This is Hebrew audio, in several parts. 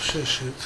ששת.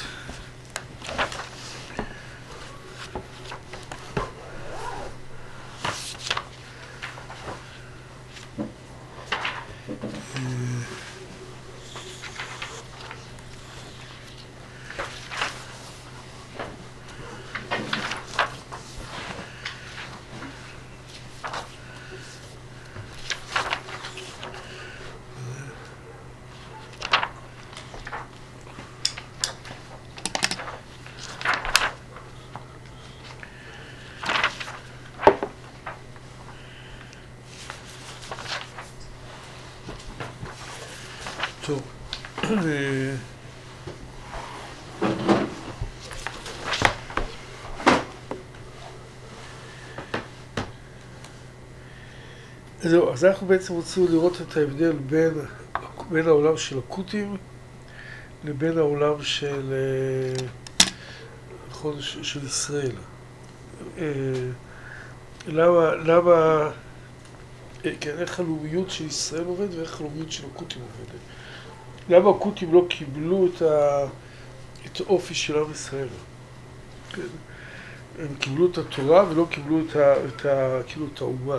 טוב, זהו, אז אנחנו בעצם רוצים לראות את ההבדל בין העולם של הקותים לבין העולם של ישראל. למה, כן, איך הלאומיות של ישראל עובד ואיך הלאומיות של הקותים עובדת. למה הקותים לא קיבלו את האופי של עם ישראל? כן. הם קיבלו את התורה ולא קיבלו כאילו את האומה.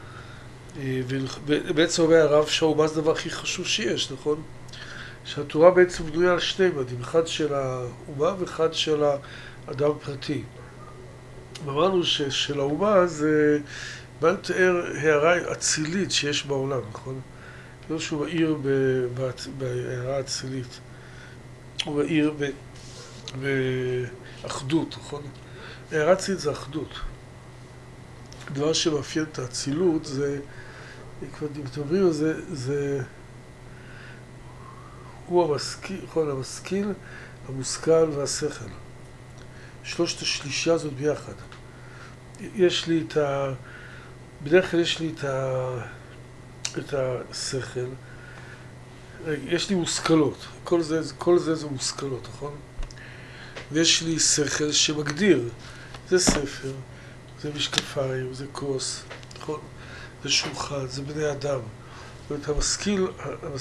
ובעצם אומר הרב שהאומה זה הדבר הכי חשוב שיש, נכון? שהתורה בעצם בנויה על שני מדים, אחד של האומה ואחד של האדם פרטי. אמרנו של האומה זה בא לתאר הערה אצילית שיש בעולם, נכון? לא שהוא מאיר בהערה אצילית, הוא מאיר באחדות, נכון? הערה אצילית זה אחדות. הדבר שמאפיין את האצילות זה, כבר מדברים על זה, הוא המשכיל, המושכל והשכל. שלושת השלישייה הזאת ביחד. יש לי בדרך כלל יש לי את השכל, יש לי מושכלות, כל זה מושכלות, נכון? ויש לי שכל שמגדיר, זה ספר, זה משקפיים, זה כוס, נכון? זה שולחן, זה בני אדם. זאת אומרת,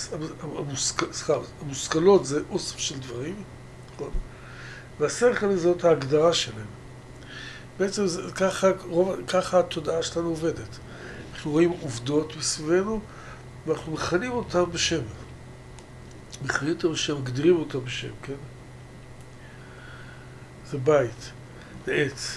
המושכלות זה אוסף של דברים, נכון? והשכל זאת ההגדרה שלהם. בעצם ככה התודעה שלנו עובדת. אנחנו רואים עובדות מסביבנו, ואנחנו מכנים אותם בשם. מכנים אותם בשם, מגדירים אותם בשם, כן? זה בית, זה עץ.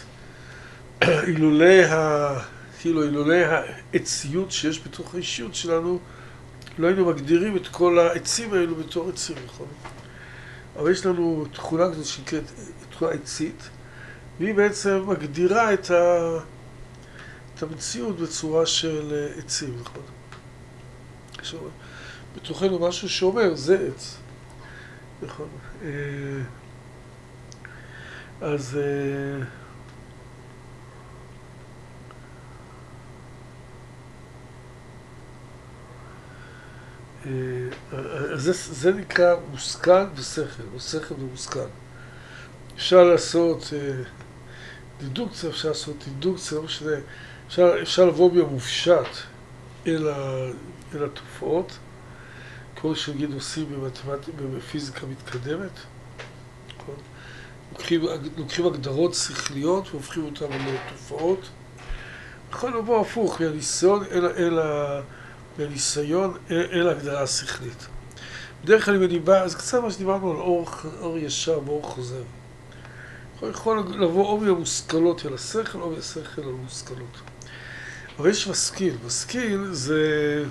אילולי העציות שיש בתוך האישיות שלנו, לא היינו מגדירים את כל העצים האלו בתור עצים, נכון? אבל יש לנו תכונה כזאת שנקראת תכונה עצית, והיא בעצם מגדירה את המציאות בצורה של עצים, נכון? בתוכנו משהו שאומר, זה עץ, נכון? אז זה נקרא מושכל ושכל, או שכל ומושכל. אפשר לעשות דידוקציה, אפשר לעשות אינדוקציה, אפשר לבוא במופשט אל התופעות, כמו שנגיד עושים בפיזיקה מתקדמת. לוקחים הגדרות שכליות והופכים אותן לתופעות. יכול לבוא הפוך מהניסיון אל ההגדרה השכלית. בדרך כלל אם אני בא, אז קצת מה שדיברנו על אור ישר ואור חוזר. יכול לבוא או מהמושכלות אל השכל או מהשכל אל המושכלות. אבל יש משכיל. משכיל זה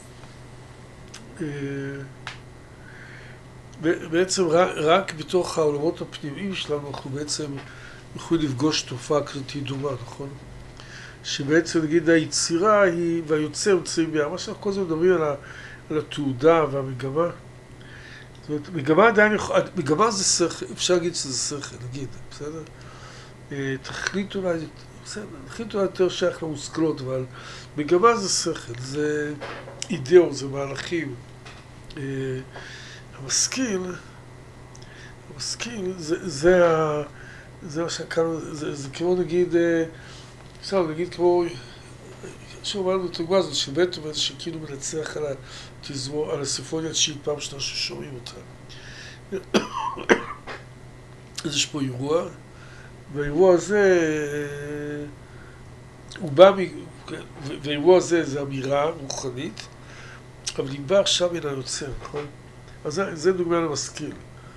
בעצם רק בתוך העולמות הפנימיים שלנו אנחנו בעצם יכולים לפגוש תופעה כזאת דומה, נכון? שבעצם נגיד היצירה היא והיוצר יוצרים ביחד. מה שאנחנו כל הזמן מדברים על התעודה והמגמה. זאת אומרת, מגמה זה שכל, אפשר להגיד שזה שכל, נגיד, בסדר? תחליט אולי יותר שייך למושכלות, אבל מגמה זה שכל, זה אידאות, זה מהלכים. המשכיל זה מה שקראנו, זה כמו נגיד, נגיד כמו, שאומרנו בתוגמה הזאת, שבטהובן שכאילו מנצח על הסימפוניה התשיעית פעם שנייה ששומעים אותה. אז יש פה אירוע, והאירוע הזה, הוא בא, והאירוע הזה זה אמירה רוחנית, אבל היא באה עכשיו מן היוצר, נכון? אז זה דוגמה למשכיל.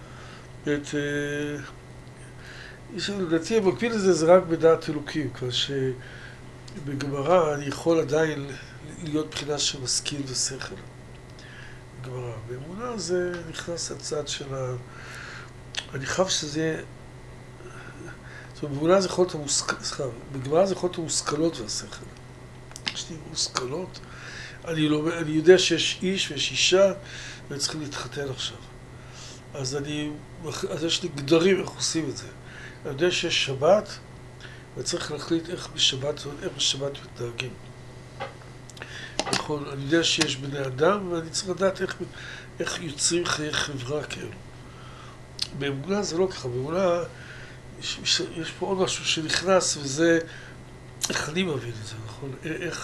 לדעתי המקביל לזה זה רק בדעת אלוקים, כבר שבגמרא אני יכול עדיין להיות בחינה של משכיל ושכל. בגמרא. באמונה זה נכנס לצד של אני חייב שזה... זאת אומרת, באמונה זה יכול להיות בגמרא זה יכול להיות המושכלות והשכל. יש לי מושכלות, אני יודע שיש איש ויש אישה והם צריכים להתחתן עכשיו. אז יש לי גדרים איך עושים את זה. אני יודע שיש שבת וצריך להחליט איך בשבת מתנהגים. נכון, אני יודע שיש בני אדם ואני צריך לדעת איך יוצרים חיי חברה כאלו. באמונה זה לא ככה, באמונה יש פה עוד משהו שנכנס וזה איך אני מבין את זה, נכון?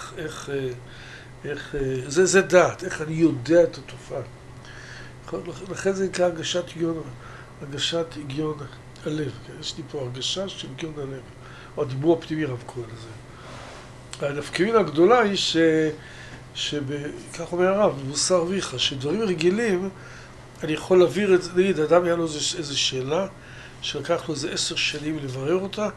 זה דעת, איך אני יודע את התופעה. לכן זה נקרא הרגשת הגיון הלב. יש לי פה הרגשה של הגיון הלב, או הדיבור הפנימי רב קורא לזה. הנפקמינה הגדולה היא כך אומר הרב, במוסר אביך, שדברים רגילים, אני יכול להעביר את זה, נגיד, אדם היה לו איזו שאלה, שלקח לו איזה 10 שנים לברר אותה,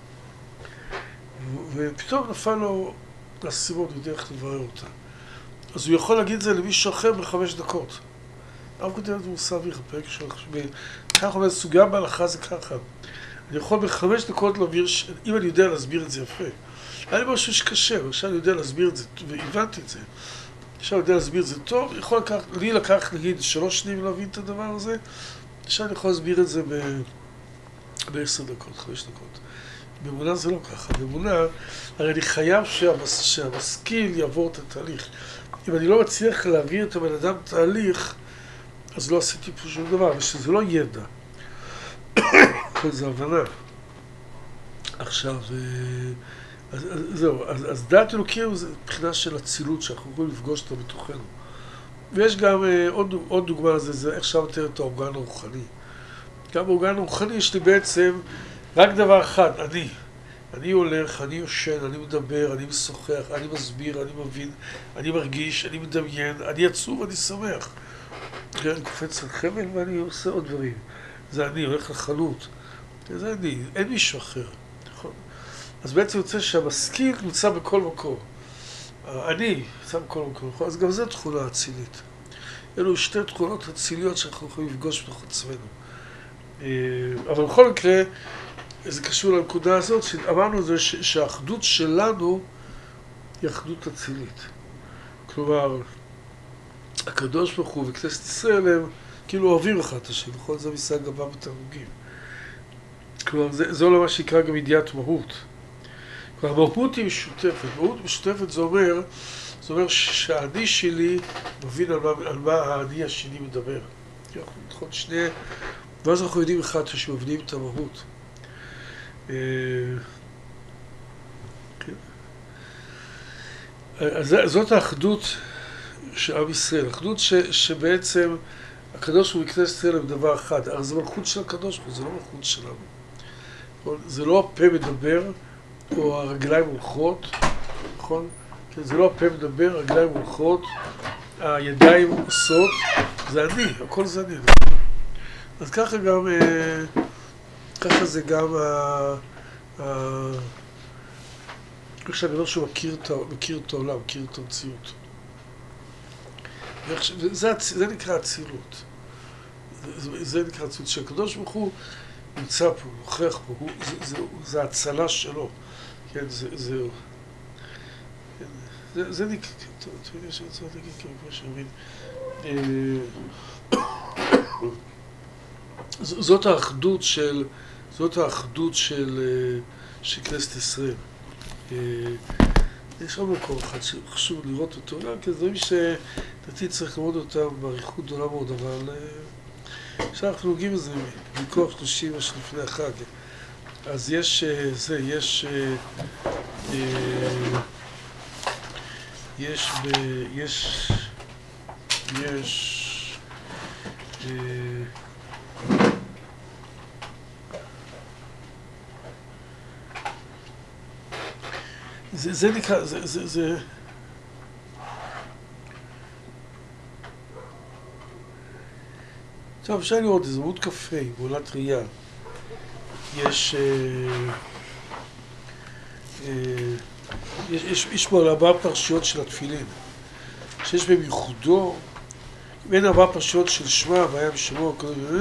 ופתאום נפל לו לסימון, יודע איך לברר אותה. אז הוא יכול להגיד את זה למישהו אחר ב5 דקות. הרב כותב את מוסר אביך, פרק שלך, כך אומר, סוגיה בהלכה זה ככה. אני יכול ב5 דקות להעביר, אם אני יודע להסביר את זה יפה. היה לי משהו שקשה, עכשיו אני יודע להסביר את זה, והבנתי את זה. עכשיו אני יודע להסביר את זה טוב, יכול לי לקח, נגיד, 3 שנים להבין את הדבר הזה, עכשיו אני יכול להסביר את זה ב10 דקות, 5 דקות. באמונה זה לא ככה. באמונה, הרי אני חייב שהמשכיל יעבור את התהליך. אם אני לא מצליח להעביר את הבן אדם תהליך, אז לא עשיתי פה שום דבר, ושזה לא ידע. זה הבנה. עכשיו, זהו, אז דעת אלוקים זה מבחינה של אצילות שאנחנו יכולים לפגוש אותה בתוכנו. ויש גם עוד דוגמה לזה, זה איך שם מתאר את האורגן הרוחני. גם באורגן הרוחני יש לי בעצם רק דבר אחד, אני הולך, אני יושן, אני מדבר, אני משוחח, אני מסביר, אני מבין, אני מרגיש, אני מדמיין, אני עצוב, אני שמח. אני קופץ על חבל ואני עושה עוד דברים. זה אני, הולך לחנות. זה אני, אין מישהו אחר. נכון? אז בעצם יוצא שהמשכיל נמצא בכל מקום. אני נמצא בכל מקום. נכון? אז גם זו תכונה אצילית. אלו 2 תכונות אציליות שאנחנו יכולים לפגוש בתוך עצמנו. אבל בכל מקרה, זה קשור לנקודה הזאת, שאמרנו זה שהאחדות שלנו היא אחדות אצילית. כלומר, הקדוש ברוך הוא וכנסת ישראל הם כאילו אוהבים אחד את השני, נכון? זה משג גבה בתענוגים. כלומר, זה לא מה שיקרא גם ידיעת מהות. כלומר, מהות היא משותפת. מהות משותפת זה אומר שהאני שלי מבין על מה האני השני מדבר. נכון, ואז אנחנו יודעים אחד שמבינים את המהות. אז זאת האחדות של עם ישראל, אחדות שבעצם הקדוש ברוך הוא וכנסת ישראל הם דבר אחד, אבל זה מלכות של הקדוש ברוך הוא, זה לא מלכות שלנו. זה לא הפה מדבר או הרגליים הולכות, נכון? זה לא הפה מדבר, הרגליים הולכות, הידיים עושות, זה אני, הכל זה אני. אז ככה גם, ככה זה גם איך שאני אומר שהוא מכיר את העולם, מכיר את המציאות. זה נקרא אצילות. זה נקרא אצילות שהקדוש ברוך הוא נמצא פה, נוכח פה, זה הצלה שלו. כן, זה נקרא, טוב, אתה יודע שאני רוצה להגיד כמו שאומרים. זאת האחדות של כנסת ישראל. יש עוד מקום אחד שחשוב לראות אותו, כי זה דברים שדעתי צריך לראות אותם בעריכות גדולה מאוד, אבל עכשיו אנחנו נוגעים בזה מכוח 30 לפני החג. אז יש זה נקרא, עכשיו אפשר לראות איזה עמוד קפה, בעולת ראייה. יש פה 4 פרשיות של התפילין, שיש בהם ייחודו, בין 4 פרשיות של שמע, והיה בשמו,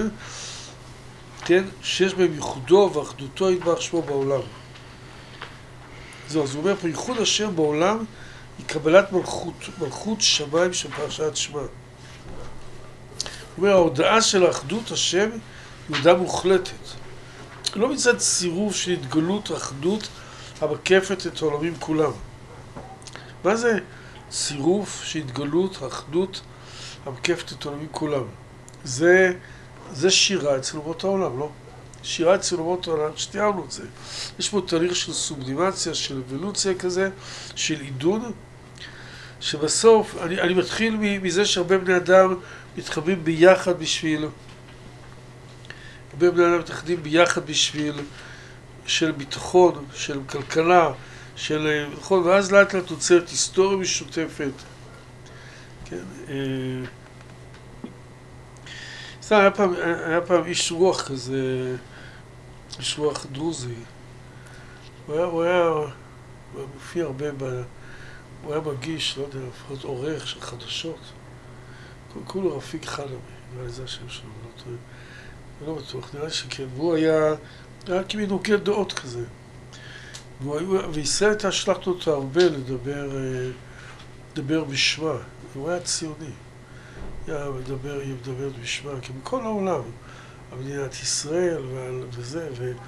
כן, שיש בהם ייחודו ואחדותו יתברך שמו בעולם. זהו, אז הוא אומר פה, ייחוד השם בעולם היא קבלת מלכות שמיים של פרשת שמע. הוא אומר, ההודעה של האחדות השם היא הודעה מוחלטת. לא מצד צירוף של התגלות אחדות המקפת את העולמים כולם. מה זה צירוף של התגלות אחדות המקפת את העולמים כולם? זה שירה אצל אומות העולם, לא? שירה אצל אומות העולם, שתיארנו את זה. יש פה תהליך של סובלימציה, של אבולוציה כזה, של עידון, שבסוף, אני מתחיל מזה שהרבה בני אדם מתחברים ביחד בשביל, הרבה בני אדם מתחברים ביחד בשביל של ביטחון, של כלכלה, של ביטחון, ואז לאט לאט נוצרת היסטוריה משותפת. כן, היה פעם איש רוח כזה, איש רוח דרוזי. הוא היה מופיע הרבה, הוא היה מגיש, לא יודע, לפחות עורך של חדשות. כולו רפיק חלמי, נראה לי זה השם שלו, אני לא בטוח, נראה לי שכן. והוא היה כמין הוגה דעות כזה. וישראל הייתה שלחת אותו הרבה לדבר בשמה. הוא היה ציוני. היה מדבר בשמה, כי מכל העולם, המדינת ישראל וזה,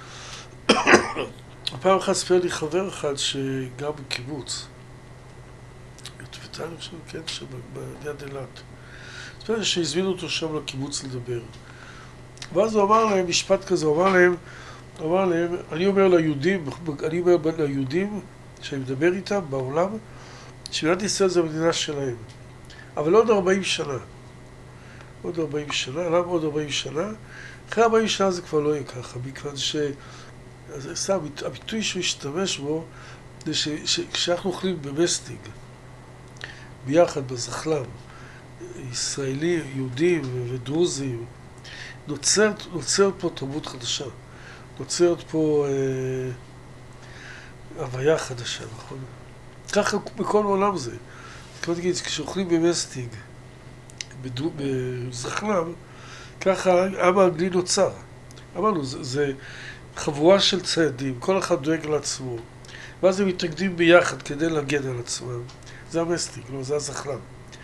הפעם אחת ספר לי חבר אחד שגר בקיבוץ. אני חושב, כן, שביד אילת. ספר לי שהזמינו אותו שם לקיבוץ לדבר. ואז הוא אמר להם משפט כזה, הוא אמר להם, אני אומר ליהודים שאני מדבר איתם בעולם, שמדינת ישראל זה המדינה שלהם. אבל עוד 40 שנה. עוד 40 שנה, למה עוד 40 שנה? אחרי 40 שנה זה כבר לא יהיה ככה, מכיוון הביטוי שהוא השתמש בו, זה שכשאנחנו אוכלים במסטיג, ביחד בזחלם, ישראלים, יהודים ודרוזים, נוצרת פה תרבות חדשה. נוצרת פה הוויה חדשה, נכון? ככה בכל העולם זה. כמו תגיד, כשאוכלים במסטיג, בזחלם, ככה עם האנגלי נוצר. אמרנו, זה חבורה של ציידים, כל אחד דואג לעצמו. ואז הם מתאגדים ביחד כדי להגן על עצמם. זה המסטיג, לא, זה הזחלם.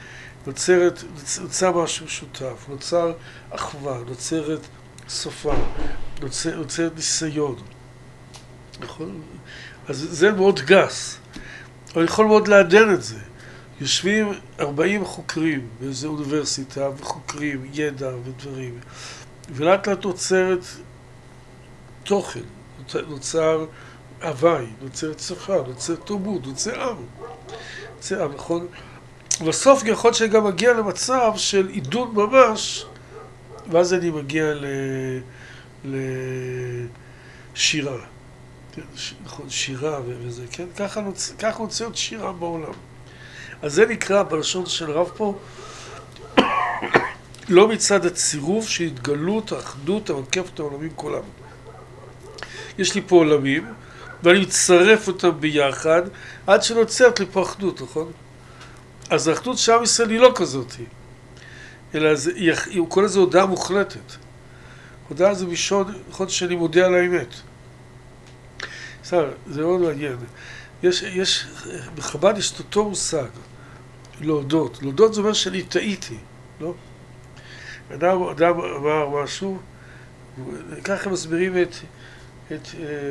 נוצר משהו משותף, נוצר אחווה, נוצרת סופה, נוצרת ניסיון. נכון? אז זה מאוד גס, אבל יכול מאוד לעדן את זה. יושבים 40 חוקרים באיזו אוניברסיטה, וחוקרים ידע ודברים, ולאט לאט נוצרת תוכן, נוצר הוואי, נוצרת שפה, נוצרת תרבות, נוצר עם. נוצר עם, נכון? בסוף יכול להיות שגם מגיע למצב של עידון ממש, ואז אני מגיע לשירה. נכון, שירה וזה, כן? ככה נוצרת שירה בעולם. אז זה נקרא בלשון של רב פה, לא מצד הצירוף של התגלות, האחדות, המקפת העולמים כולם. יש לי פה עולמים, ואני מצרף אותם ביחד, עד שנוצרת לי פה אחדות, נכון? אז האחדות של עם ישראל היא לא כזאת, אלא הוא קורא לזה הודעה מוחלטת. הודעה זה נכון שאני מודה על האמת. זה מאוד מעניין. בחב"ד יש אותו מושג, להודות. להודות זה אומר שאני טעיתי, לא? אדם אמר משהו, ככה מסבירים את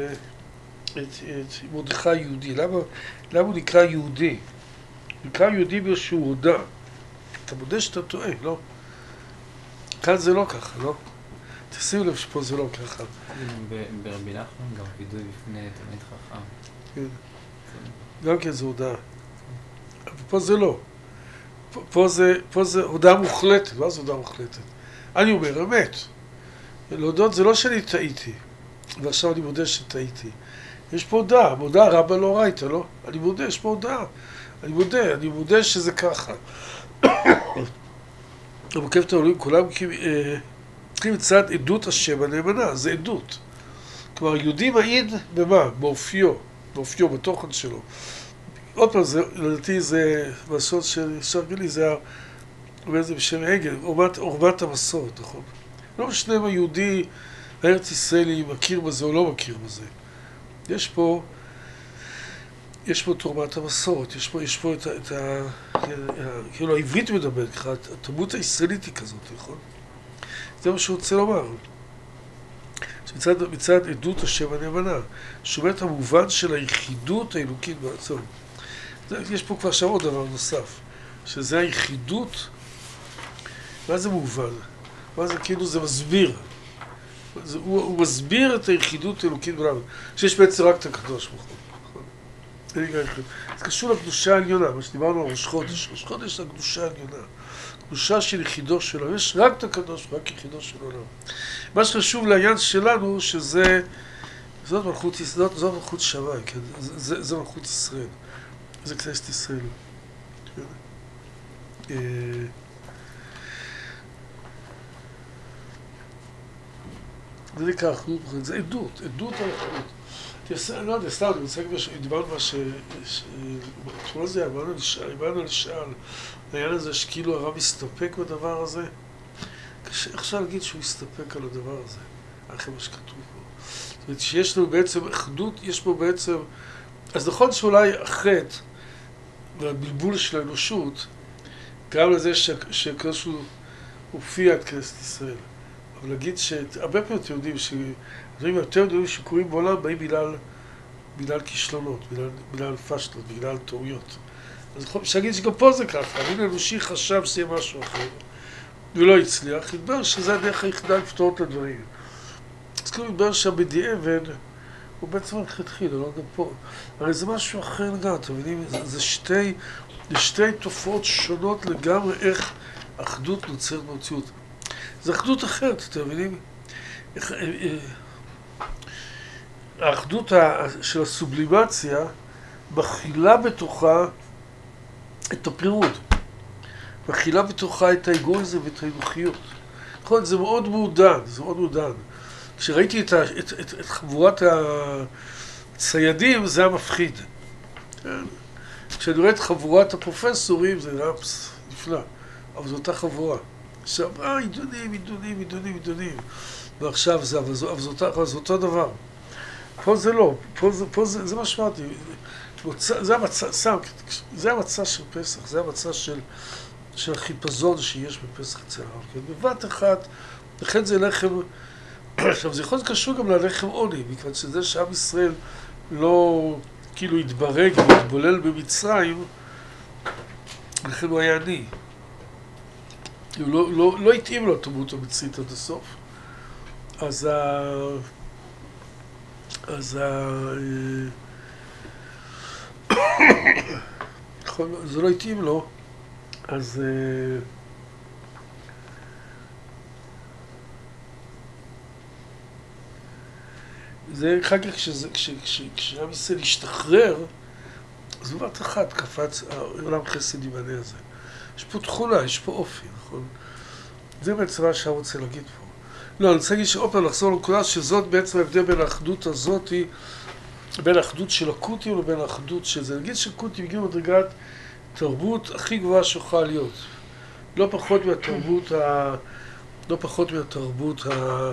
מרדכי יהודי. למה הוא נקרא יהודי? הוא נקרא יהודי בגלל שהוא הודע. אתה מודה שאתה טועה, לא? כאן זה לא ככה, לא? תשימו לב שפה זה לא ככה. ברבי נחמן גם וידוי בפני תלמיד חכם. כן. גם כן זה הודעה. אבל פה זה לא. פה זה הודעה מוחלטת. מה זה הודעה מוחלטת? אני אומר אמת. להודות זה לא שאני טעיתי, ועכשיו אני מודה שטעיתי. יש פה הודעה, הודעה רבה לא ראית, לא? אני מודה, יש פה הודעה. אני מודה שזה ככה. המוקפת העולים, כולם צריכים מצד עדות השם הנאמנה, זה עדות. כלומר, יהודי מעיד במה? באופיו, בתוכן שלו. עוד פעם, לדעתי זה, בסוד של שרגלי, זה אומר זה בשם עגל, עורמת המסורת, נכון? לא משנה אם היהודי הארץ ישראלי מכיר בזה או לא מכיר בזה. יש פה את עורמת המסורת, יש פה את כאילו העברית מדברת ככה, התרבות הישראלית היא כזאת, נכון? זה מה שהוא רוצה לומר. מצד עדות השם הנאמנה, שאומר את המובן של היחידות האלוקית ברצון. יש פה כבר שם עוד דבר נוסף, שזה היחידות. מה זה מובן? מה זה כאילו זה מסביר? הוא מסביר את היחידות האלוקית בעולם, שיש בעצם רק את הקדוש ברוך הוא. זה קשור לקדושה העליונה, מה שדיברנו על ראש חודש. ראש חודש זה הקדושה העליונה. קדושה של יחידו של העולם. יש רק את הקדוש, רק יחידו של העולם. מה שחשוב לעניין שלנו, זאת מלכות שמיים, כן? זה מלכות ישראל. זה כנסת ישראל. זה נקרא אחדות, זה עדות על אחדות. לא יודע, סתם, אני רוצה כבר דיברנו מה תמונה זה, אמרנו לשאל, העניין הזה שכאילו הרב הסתפק בדבר הזה, קשה עכשיו להגיד שהוא הסתפק על הדבר הזה, אחרי מה שכתוב פה. זאת אומרת, שיש לנו בעצם אחדות, יש פה בעצם, אז נכון שאולי החטא והבלבול של האנושות, גם לזה שכשהוא הופיע את כנסת ישראל. אבל להגיד שהרבה פעמים אתם יודעים שהדברים יותר יודעים שקורים בעולם באים בגלל כישלונות, בגלל פשטות, בגלל טעויות. אז אפשר להגיד שגם פה זה ככה, המין האנושי חשב שזה יהיה משהו אחר, ולא הצליח, ידבר שזה הדרך היחידה לפתור את הדברים. אז כאילו ידבר שהבדיעבד הוא בעצם התחיל, לא גם פה. הרי זה משהו אחר לגמרי, אתם מבינים? זה שתי תופעות שונות לגמרי איך אחדות נוצרת במציאות. זו אחדות אחרת, אתם מבינים? האחדות של הסובלימציה מכילה בתוכה את הפירוד. מכילה בתוכה את האגואיזם ואת האנוכיות. נכון, זה מאוד מעודן, כשראיתי את חבורת הציידים, זה היה מפחיד. כשאני רואה את חבורת הפרופסורים, זה היה נפלא. אבל זו אותה חבורה. עכשיו, עידונים. ועכשיו זה, אבל זה אותו דבר. פה זה לא, פה זה מה שאמרתי. זה המצע של פסח, זה המצע של החיפזון שיש בפסח אצל הרב. בבת אחת, לכן זה לחם, עכשיו זה יכול להיות קשור גם ללחם עוני, מכיוון שזה שעם ישראל לא כאילו התברג והתבולל במצרים, לכן הוא היה עני. הוא לא התאים לו התרבות המצרית עד הסוף. זה לא התאים לו, אז זה אחר כך כשעם ישראל השתחרר, אז בבת אחת קפץ העולם חסד ימנה הזה. יש פה תכונה, יש פה אופי, נכון? זה בעצם מה שאני רוצה להגיד פה. לא, אני רוצה להגיד שעוד פעם לחזור לנקודה שזאת בעצם ההבדל בין האחדות הזאת, בין האחדות של הקוטים לבין האחדות של זה. נגיד שקוטים הגיעו מדרגת תרבות הכי גבוהה שיכולה להיות. לא פחות מהתרבות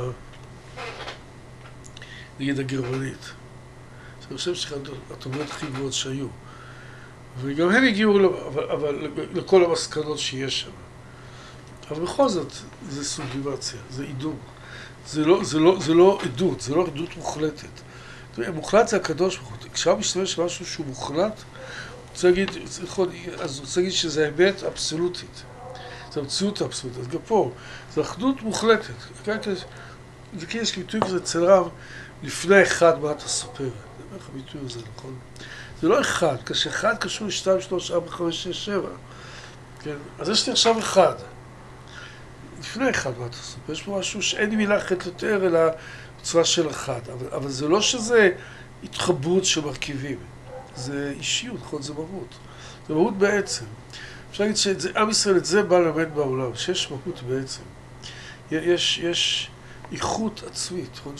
נגיד הגרמנית. אני חושב שהתרבות הכי גבוהות שהיו. וגם הם הגיעו לכל המסקנות שיש שם. אבל בכל זאת, זה סובלימציה, זה עידון. זה לא עדות, זה לא עדות מוחלטת. מוחלט זה הקדוש ברוך הוא. כשאתה משתמש במשהו שהוא מוחלט, אז הוא רוצה להגיד שזה אמת אבסולוטית. זה המציאות האבסולוטית. אז גם פה, זה אחדות מוחלטת. זה כי יש ביטוי כזה אצל רב, לפני אחד מה אתה סופר. זה אומר לך ביטוי הזה, נכון? זה לא אחד, כשאחד קשור ל-2, 3, 4, 5, 6, 7. כן? אז יש לי עכשיו אחד. לפני אחד מה אתה סופר. יש פה משהו שאין לי מילה אחרת יותר, אלא בצורה של אחד. אבל זה לא שזה התחברות של מרכיבים. זה אישיות, נכון? זה מהות. זה מהות בעצם. אפשר להגיד שעם ישראל את זה בא ללמד בעולם, שיש מהות בעצם. יש איכות עצמית, נכון?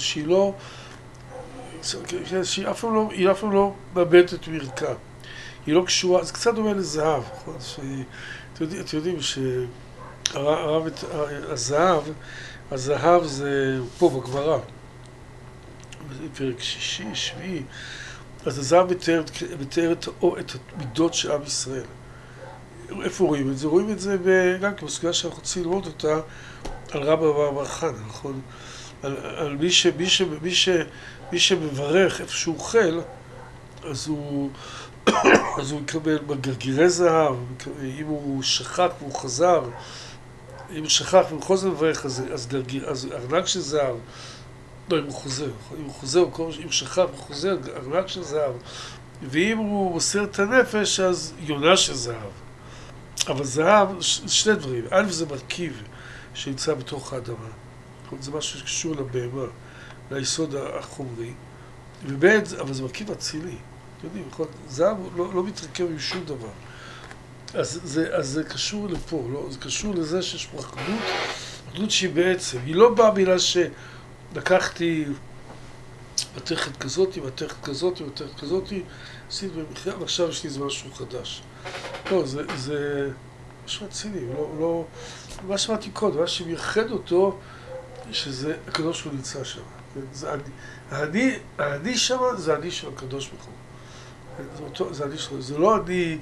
שהיא אף פעם לא מאבדת מרקע. היא לא קשורה, זה קצת דומה לזהב, נכון? אתם יודעים הזהב זה פה בגמרא, פרק שישי, שביעי, אז הזהב מתאר את המידות של עם ישראל. איפה רואים את זה? רואים את זה גם כמסוגיה שאנחנו רוצים ללמוד אותה על רבא בר חנא, נכון? על מי שמברך איפה שהוא אוכל, אז הוא יקבל בגרגירי זהב, אם הוא שכח והוא חזר, אם הוא שכח והוא חוזר לברך, אז ארנק של זהב, לא, אם הוא חוזר, אם הוא שכח והוא חוזר, ארנק של זהב, ואם הוא מוסר את הנפש, אז יונה של זהב. אבל זהב, שני דברים, א' זה מרכיב שנמצא בתוך האדמה, זה משהו שקשור לבהמה, ליסוד החומרי, וב' אבל זה מרכיב אצילי. אתם יודעים, זהב לא מתרכב עם שום דבר. אז זה קשור לפה, לא? זה קשור לזה שיש פה אחדות שהיא בעצם, היא לא באה בגלל שלקחתי מתכת כזאת, עשיתי במחיה, ועכשיו יש לי איזה משהו חדש. לא, זה משהו אצילי, לא, מה שאמרתי קודם, מה שמייחד אותו, שזה הקדוש הוא נמצא שם. האני שם זה האני של הקדוש ברוך הוא. זה לא אני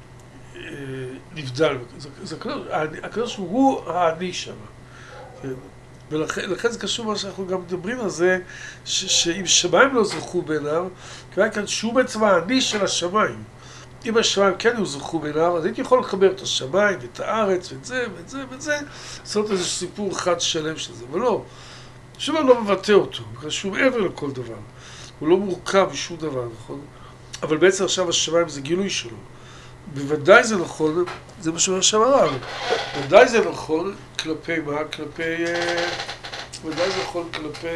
נבדל, הקדוש הוא האני שם. ולכן זה קשור מה שאנחנו גם מדברים על זה, שאם שמיים לא זכו בעיניו, כיוון כאן שהוא בעצם האני של השמיים. אם השמיים כן היו זכו בעיניו, אז הייתי יכול לחבר את השמיים ואת הארץ ואת זה ואת זה ואת זה, לעשות איזה סיפור אחד שלם של זה, אבל לא. השמיים לא מבטא אותו, שהוא מעבר לכל דבר. הוא לא מורכב משום דבר, נכון? אבל בעצם עכשיו השמיים זה גילוי שלו. בוודאי זה נכון, זה מה שאומר שם הרב. בוודאי זה נכון כלפי מה? בוודאי זה נכון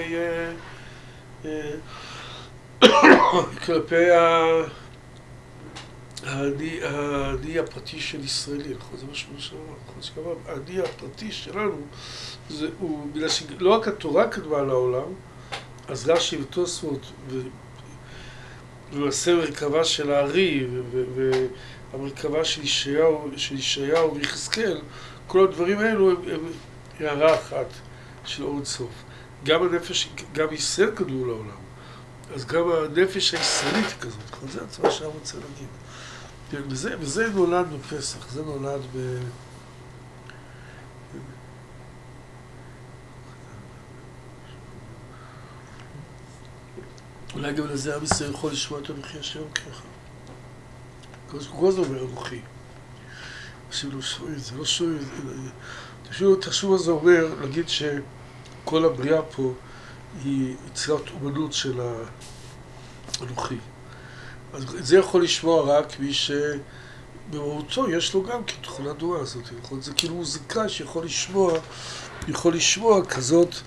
כלפי האני הפרטי של ישראלי, נכון? זה מה שאומר, נכון? האני הפרטי שלנו, הוא, בגלל שלא רק התורה קדמה לעולם, אז רש"י ותוספות ולמעשה מרכבה של הארי והמרכבה של ישעיהו ויחזקאל, כל הדברים האלו הם הערה אחת של אור אין סוף. גם הנפש, גם ישראל קדמו לעולם, אז גם הנפש הישראלית היא כזאת, זה מה שאני רוצה להגיד. וזה נולד בפסח, זה נולד אולי גם לזה עם ישראל יכול לשמוע את המחיה שלו ככה. כל זה אומר אנוכי. עכשיו לא שומעים את זה, לא שומעים את זה. תחשוב מה זה אומר, להגיד שכל הבריאה פה היא יצירת אומנות של האנוכי. אז את זה יכול לשמוע רק מי שבמהותו יש לו גם כתכונה דומה הזאת. זה כאילו מוזיקאי שיכול לשמוע כזאת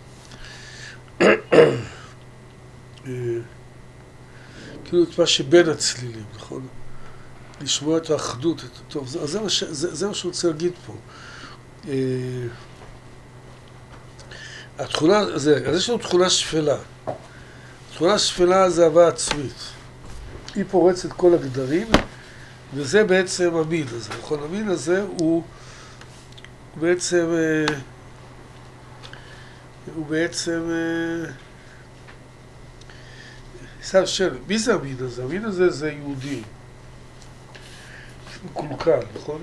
כאילו את מה שבין הצלילים, נכון? לשמוע את האחדות, טוב, זה מה שאני רוצה להגיד פה. התכונה, אז יש לנו תכונה שפלה. תכונה שפלה זה אהבה עצמית. היא פורצת כל הגדרים, וזה בעצם המין הזה, נכון? המין הזה הוא בעצם סתם שאלה, מי זה המין הזה? המין הזה זה יהודי. מקולקל, נכון?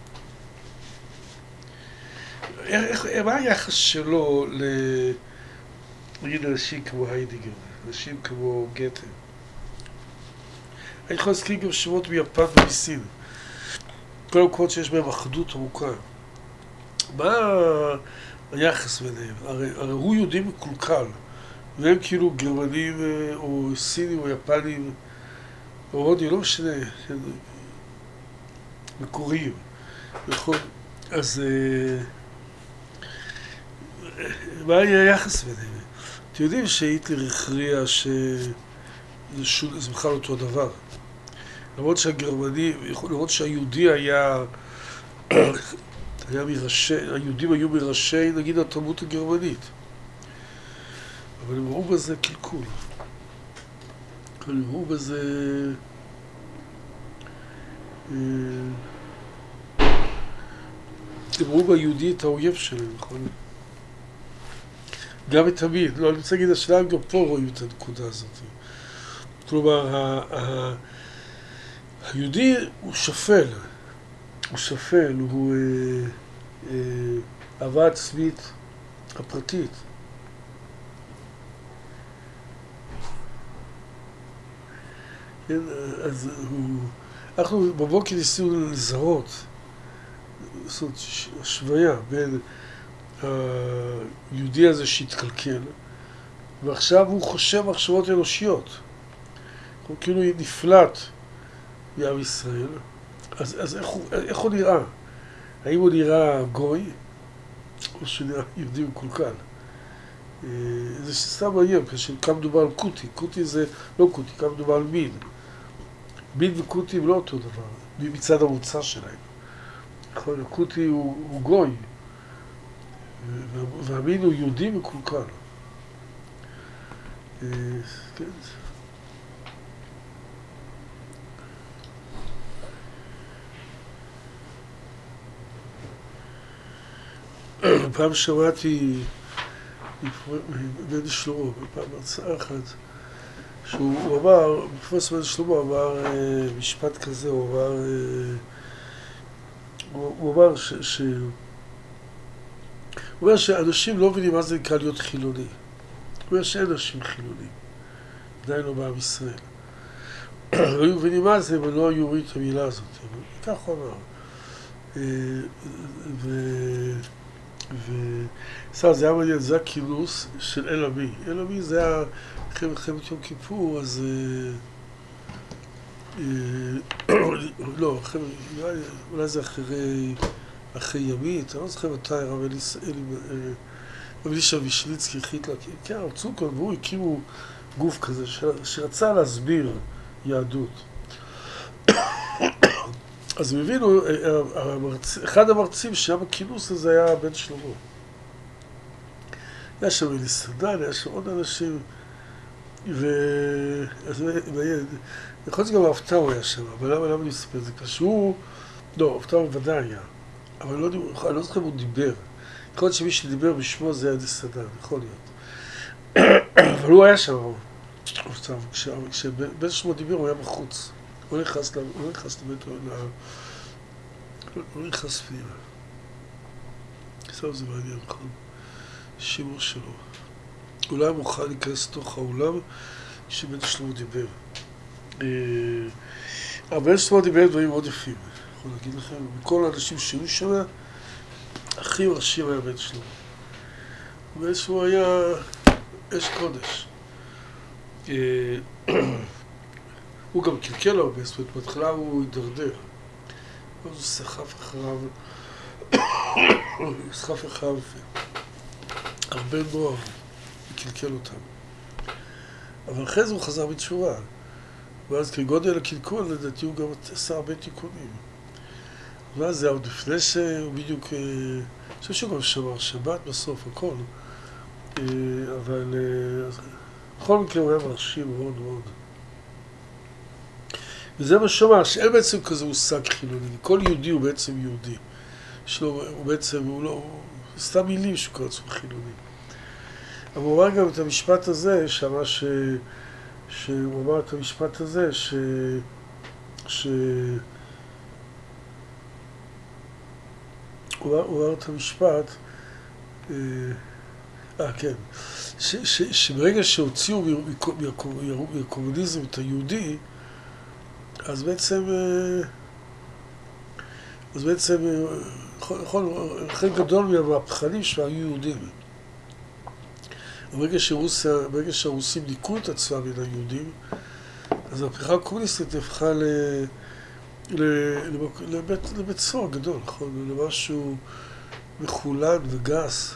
מה היחס שלו נגיד אנשים כמו היידיגר, אנשים כמו גתה? אני יכול להזכיר גם שמות מיפן ומסין. כל המקומות שיש בהם אחדות עמוקה. מה היחס ביניהם? הרי הוא יהודי מקולקל, והם כאילו גרמנים או סינים או יפנים, או הודי, לא משנה, מקוריים. נכון? אז מה היה היחס ביניהם? אתם יודעים שהיטלר הכריע זה בכלל אותו דבר. למרות שהיהודי היה היהודים היו מראשי, נגיד, התרבות הגרמנית. אבל הם ראו בזה קלקול. הם ראו בזה... הם ראו ביהודי את האויב שלהם, נכון? גם תמיד. לא, אני רוצה להגיד, השאלה גם פה רואים את הנקודה הזאת. כלומר, היהודי הוא שפל. הוא שפל, הוא אהבה עצמית הפרטית. כן, אז אנחנו בבוקר ניסינו לזהות, לעשות השוויה בין היהודי הזה שהתקלקל, ועכשיו הוא חושב מחשבות אנושיות. הוא כאילו נפלט מעם ישראל. אז איך הוא נראה? האם הוא נראה גוי, או שהוא נראה יהודי מקולקל? זה סתם מעניין, כשכאן מדובר על קוטי. קוטי זה לא קוטי, כאן מדובר על מין. מין וקוטי הם לא אותו דבר, מצד המוצא שלהם. נכון, הקוטי הוא גוי, והמין הוא יהודי מקולקל. כן. פעם שמעתי בן שלמה, בפעם הרצאה אחת, שהוא אמר, פרופסור בן שלמה אמר משפט כזה, הוא אמר הוא אומר שאנשים לא מבינים מה זה נקרא להיות חילוני. הוא אומר שאין אנשים חילונים, עדיין לא בעם ישראל. לא היו מבינים מה זה, אבל לא היו רואים את המילה הזאת. כך הוא אמר. זה היה מעניין, זה הכינוס של אל עמי. אל עמי זה היה אחרי מלחמת יום כיפור, אז... לא, אולי זה אחרי ימית, אני לא זוכר מתי הרב אלישע וישליצקי החליט להקים. כן, רצו כאן, והוא הקימו גוף כזה שרצה להסביר יהדות. אז הם הבינו, אחד המרצים שהיה בכינוס הזה היה בן שלמה. היה שם אלי סדן, היה שם עוד אנשים, יכול להיות שגם האפתר היה שם, אבל למה אני אספר את זה? כשהוא, לא, האפתר בוודאי היה, אבל אני לא זוכר אם הוא דיבר. יכול להיות שמי שדיבר בשמו זה היה אלי סדן, יכול להיות. אבל הוא היה שם, כשבן שלמה דיבר הוא היה בחוץ. הוא לא נכנס לביתו, לא נכנס פנימה. עכשיו זה מעניין, נכון? שימור שלו. הוא לא היה מוכן להיכנס לתוך האולם שבן שלמה דיבר. אבל בן שלמה דיבר דברים מאוד יפים. אני יכול להגיד לכם, מכל האנשים שהיו שם, הכי מרשים היה בן שלמה. בן שלמה היה אש קודש. הוא גם קלקל הרבה, זאת אומרת, בהתחלה הוא הידרדר. אז הוא סחף אחריו הרבה נוער, וקלקל אותם. אבל אחרי זה הוא חזר בתשובה. ואז כגודל הקלקול, לדעתי הוא גם עשה הרבה תיקונים. ואז זה עוד לפני שהוא בדיוק... אני חושב שהוא גם שמר שבת בסוף, הכל. אבל בכל מקרה הוא היה מרשים מאוד מאוד. וזה מה שאומר, שאין בעצם כזה מושג חילוני. כל יהודי הוא בעצם יהודי. הוא בעצם, הוא לא... סתם מילים שהוא קורא לעצמו חילוני. אבל הוא אמר גם את המשפט הזה, שאמר שהוא אמר את המשפט הזה, הוא אמר את המשפט, כן, שברגע שהוציאו מהקומוניזם את היהודי, אז בעצם חלק גדול מהמהפכנים שלו היו יהודים. ברגע שהרוסים ניקו את עצמם מן היהודים, אז המהפכה הקומוניסטית הפכה לבית סוהר גדול, נכון? למשהו מחולן וגס.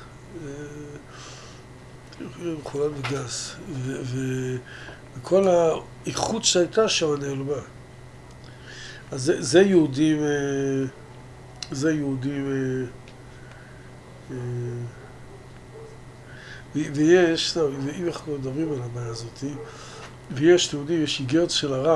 וכל האיכות שהייתה שם נעלמה. אז זה יהודים, זה יהודים, ויש, אם אנחנו מדברים על הבעיה הזאת, ויש, אתם יודעים, יש איגרת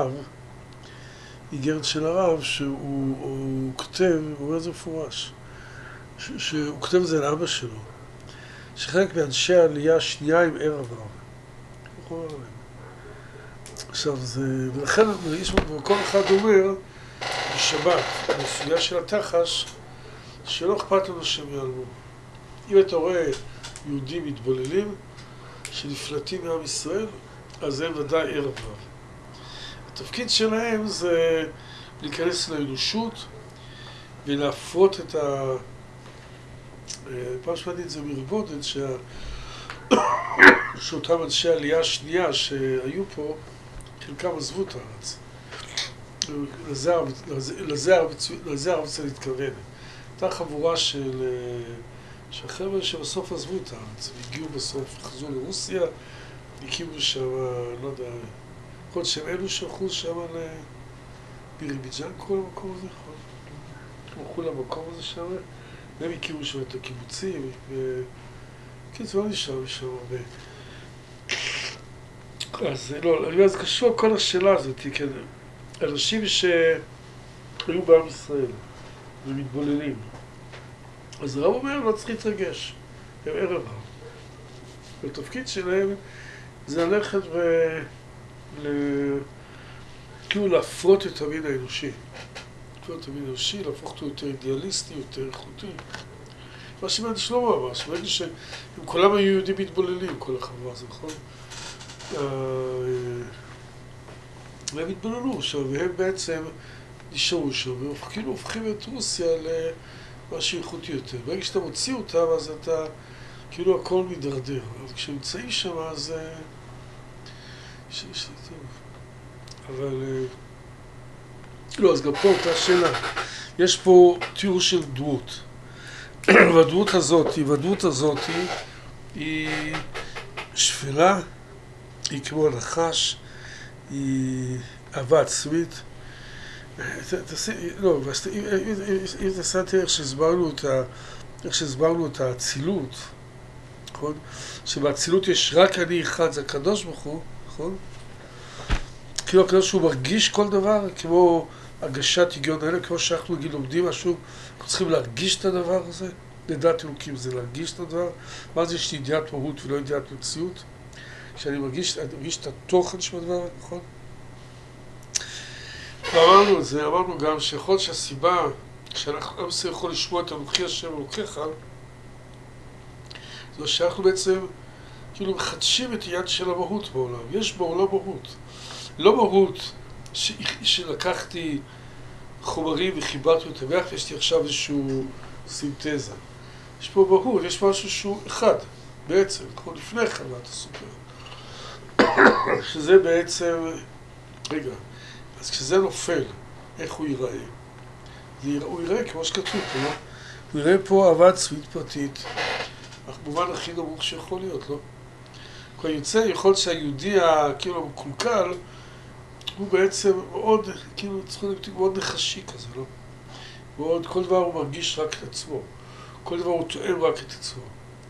של הרב, שהוא כותב, הוא אומר את זה מפורש, שהוא כותב את זה לאבא שלו, שחלק מאנשי העלייה השנייה עם ערב הרב. עכשיו זה, ולכן כל אחד אומר, בשבת, בסוגיה של התחש, שלא אכפת לנו שהם יעלמו. אם אתה רואה יהודים מתבוללים, שנפלטים מעם ישראל, אז הם ודאי ערב רב. התפקיד שלהם זה להיכנס לאנושות ולהפרות את פעם שמעתי זה מרבודת, שאותם אנשי העלייה השנייה שהיו פה, חלקם עזבו את הארץ. לזה הרב רוצה להתכוון. הייתה חבורה של חבר'ה שבסוף עזבו את הארץ, והגיעו בסוף, חזרו לרוסיה, הקימו שם, לא יודע, יכול להיות שהם אלו שהלכו שם לבירביג'אן, כל המקום הזה, הלכו למקום הזה שם, והם הקימו שם את הקיבוצים, כן, זה לא נשאר משם הרבה. אז לא, אני אומר, זה קשור כל השאלה הזאת, כן, אנשים שהיו בעם ישראל ומתבוללים. אז הרב אומר, לא צריך להתרגש, הם ערב רב. והתפקיד שלהם זה ללכת כאילו להפרות את המין האנושי. להפרות את המין האנושי, להפוך אותו יותר אידיאליסטי, יותר איכותי. מה שאומרת שלמה ממש, ברגע שהם כולם היו יהודים מתבוללים, כל החברה הזו, נכון? והם התבוללו שם, והם בעצם נשארו שם, וכאילו הופכים את רוסיה למשהו איכותי יותר. ברגע שאתה מוציא אותם, אז אתה, כאילו הכל מדרדר. אז כשנמצאים שם, אז אבל לא, אז גם פה אותה שאלה. יש פה תיאור של דמות. והדמות הזאת היא שפלה, היא כמו הנחש, היא אהבה עצמית. לא, אם תעשיתי איך שהסברנו את האצילות, נכון? שבאצילות יש רק אני אחד, זה הקדוש ברוך הוא, נכון? כאילו הקדוש הוא מרגיש כל דבר, כמו הגשת היגיון האלה, כמו שאנחנו לומדים משהו, אנחנו צריכים להרגיש את הדבר הזה, לדעת אלוקים זה להרגיש את הדבר, ואז יש לי ידיעת מהות ולא ידיעת מציאות, כשאני מרגיש את התוכן של הדבר, נכון? ואמרנו את זה, אמרנו גם שיכול שהסיבה שאנחנו לא יכול לשמוע את אנוכי השם אלוקיך, זה שאנחנו בעצם כאילו מחדשים את יד של המהות בעולם. יש בעולם מהות. לא מהות שלקחתי חומרים וחיברתי אותם ביחד, ויש לי עכשיו איזשהו סינתזה. יש פה מהות, יש משהו שהוא אחד, בעצם, כמו לפני כן, מה אתה סופר. שזה בעצם, רגע, אז כשזה נופל, איך הוא ייראה? הוא ייראה כמו שכתוב פה, לא? הוא ייראה פה אהבה עצמית פרטית, אך במובן הכי נמוך שיכול להיות, לא? כבר יוצא, יכול שהיהודי כאילו המקולקל, הוא בעצם מאוד, כאילו, צריכים להגיד, מאוד נחשי כזה, לא? מאוד, כל דבר הוא מרגיש רק את עצמו. כל דבר הוא טוען רק את עצמו.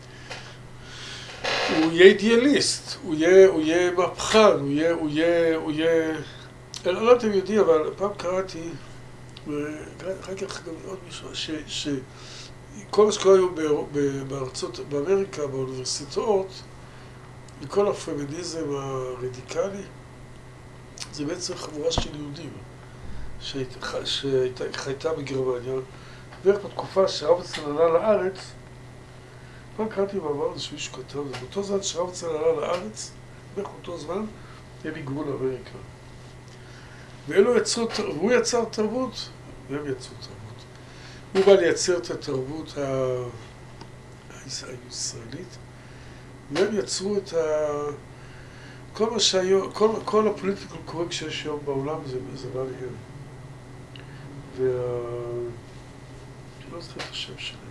הוא יהיה אידיאליסט, הוא יהיה מהפכן, הוא יהיה... אני לא יודע אם יודעים, אבל פעם קראתי, אחר כך גם עוד מישהו, שכל מה שקורה היום באמריקה, באוניברסיטאות, לכל הפמיניזם הרדיקלי, זה בעצם חבורה של יהודים שחייתה בגרמניה, בערך בתקופה שרבצל עלה לארץ, פעם קראתי מאמר שמישהו כתב, באותו זמן שרבצל עלה לארץ, בערך אותו זמן, הם היגרו לאמריקה. והוא יצר תרבות, והם יצרו תרבות. הוא בא לייצר את התרבות הישראלית, והם יצרו את כל מה שהיום, כל הפוליטיקל קורקט שיש היום בעולם זה בא להם. אני לא זוכר את השם שלהם.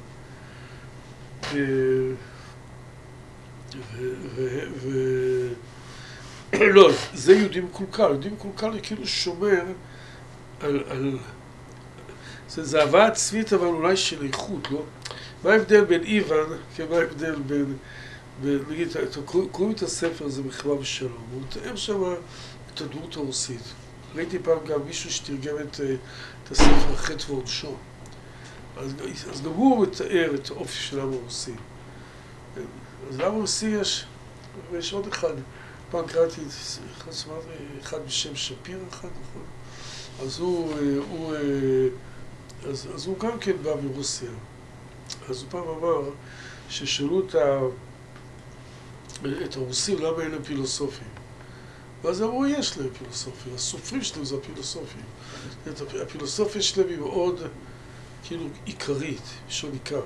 לא, זה יהודי מקולקל. יהודי מקולקל הוא כאילו שומר על... זה אהבה עצמית, אבל אולי של איכות, לא? מה ההבדל בין איוון, כן, מה ההבדל בין... נגיד, קוראים את הספר הזה מחווה ושלום, הוא מתאר שם את הדמות הרוסית. ראיתי פעם גם מישהו שתרגם את הספר חטא ועונשו. אז גם הוא מתאר את האופי של העם הרוסי. אז לעם הרוסי יש עוד אחד. פעם קראתי אחד בשם שפיר אחד, נכון? אז הוא גם כן בא מרוסיה. אז הוא פעם אמר ששאלו את הרוסים למה אין להם פילוסופים. ואז אמרו, יש להם פילוסופים. הסופרים שלהם זה הפילוסופים. הפילוסופיה שלהם היא מאוד, כאילו, עיקרית, לשון עיקר,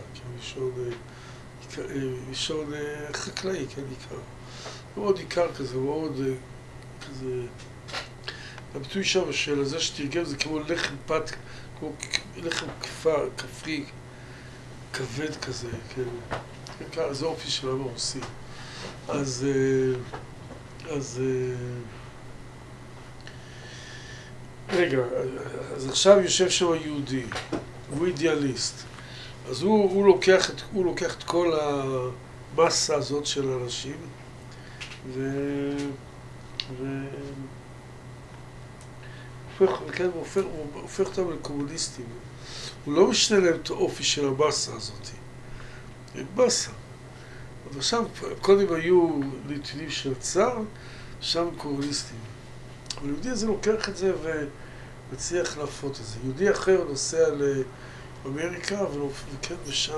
לשון חקלאי, כן, עיקר. מאוד עיקר כזה, מאוד כזה... הביטוי שם של זה שתרגם זה כמו לחם פת, כמו לחם כפרי, כבד כזה, כן. זה אופי של העם הרוסי. אז רגע, אז עכשיו יושב שם יהודי, הוא אידיאליסט. אז הוא לוקח את כל המסה הזאת של האנשים, הוא הופך אותם לקומוניסטים. הוא לא משנה להם את האופי של המסה הזאת. הם מסה. אז עכשיו, קודם היו נתינים של צער, שם קומוניסטים. אבל יהודי הזה לוקח את זה ומצליח להפות את זה. יהודי אחר נוסע לאמריקה, וכן, ושם...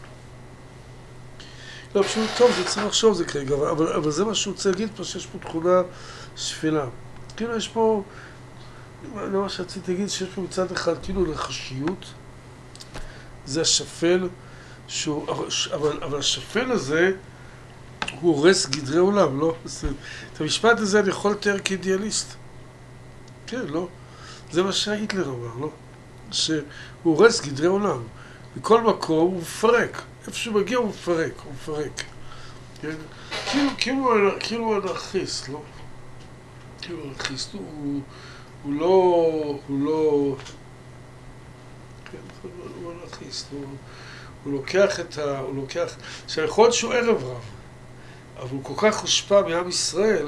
לא, פשוט טוב, זה צריך לחשוב זה כרגע, אבל זה מה שהוא רוצה להגיד פה, שיש פה תכונה שפלה. כאילו יש פה, לא מה שרציתי להגיד, שיש פה מצד אחד כאילו לחשיות, זה השפל, אבל השפל הזה הוא הורס גדרי עולם, לא? את המשפט הזה אני יכול לתאר כאידיאליסט. כן, לא? זה מה שהיטלר אמר, לא? שהוא הורס גדרי עולם. בכל מקום הוא מפרק. איפה שהוא מגיע הוא מפרק. כן? כאילו אנרכיסט, לא? כאילו אנרכיסט, הוא לא... כן, הוא אנרכיסט, הוא לוקח... עכשיו, יכול להיות שהוא ערב רב, אבל הוא כל כך הושפע מעם ישראל,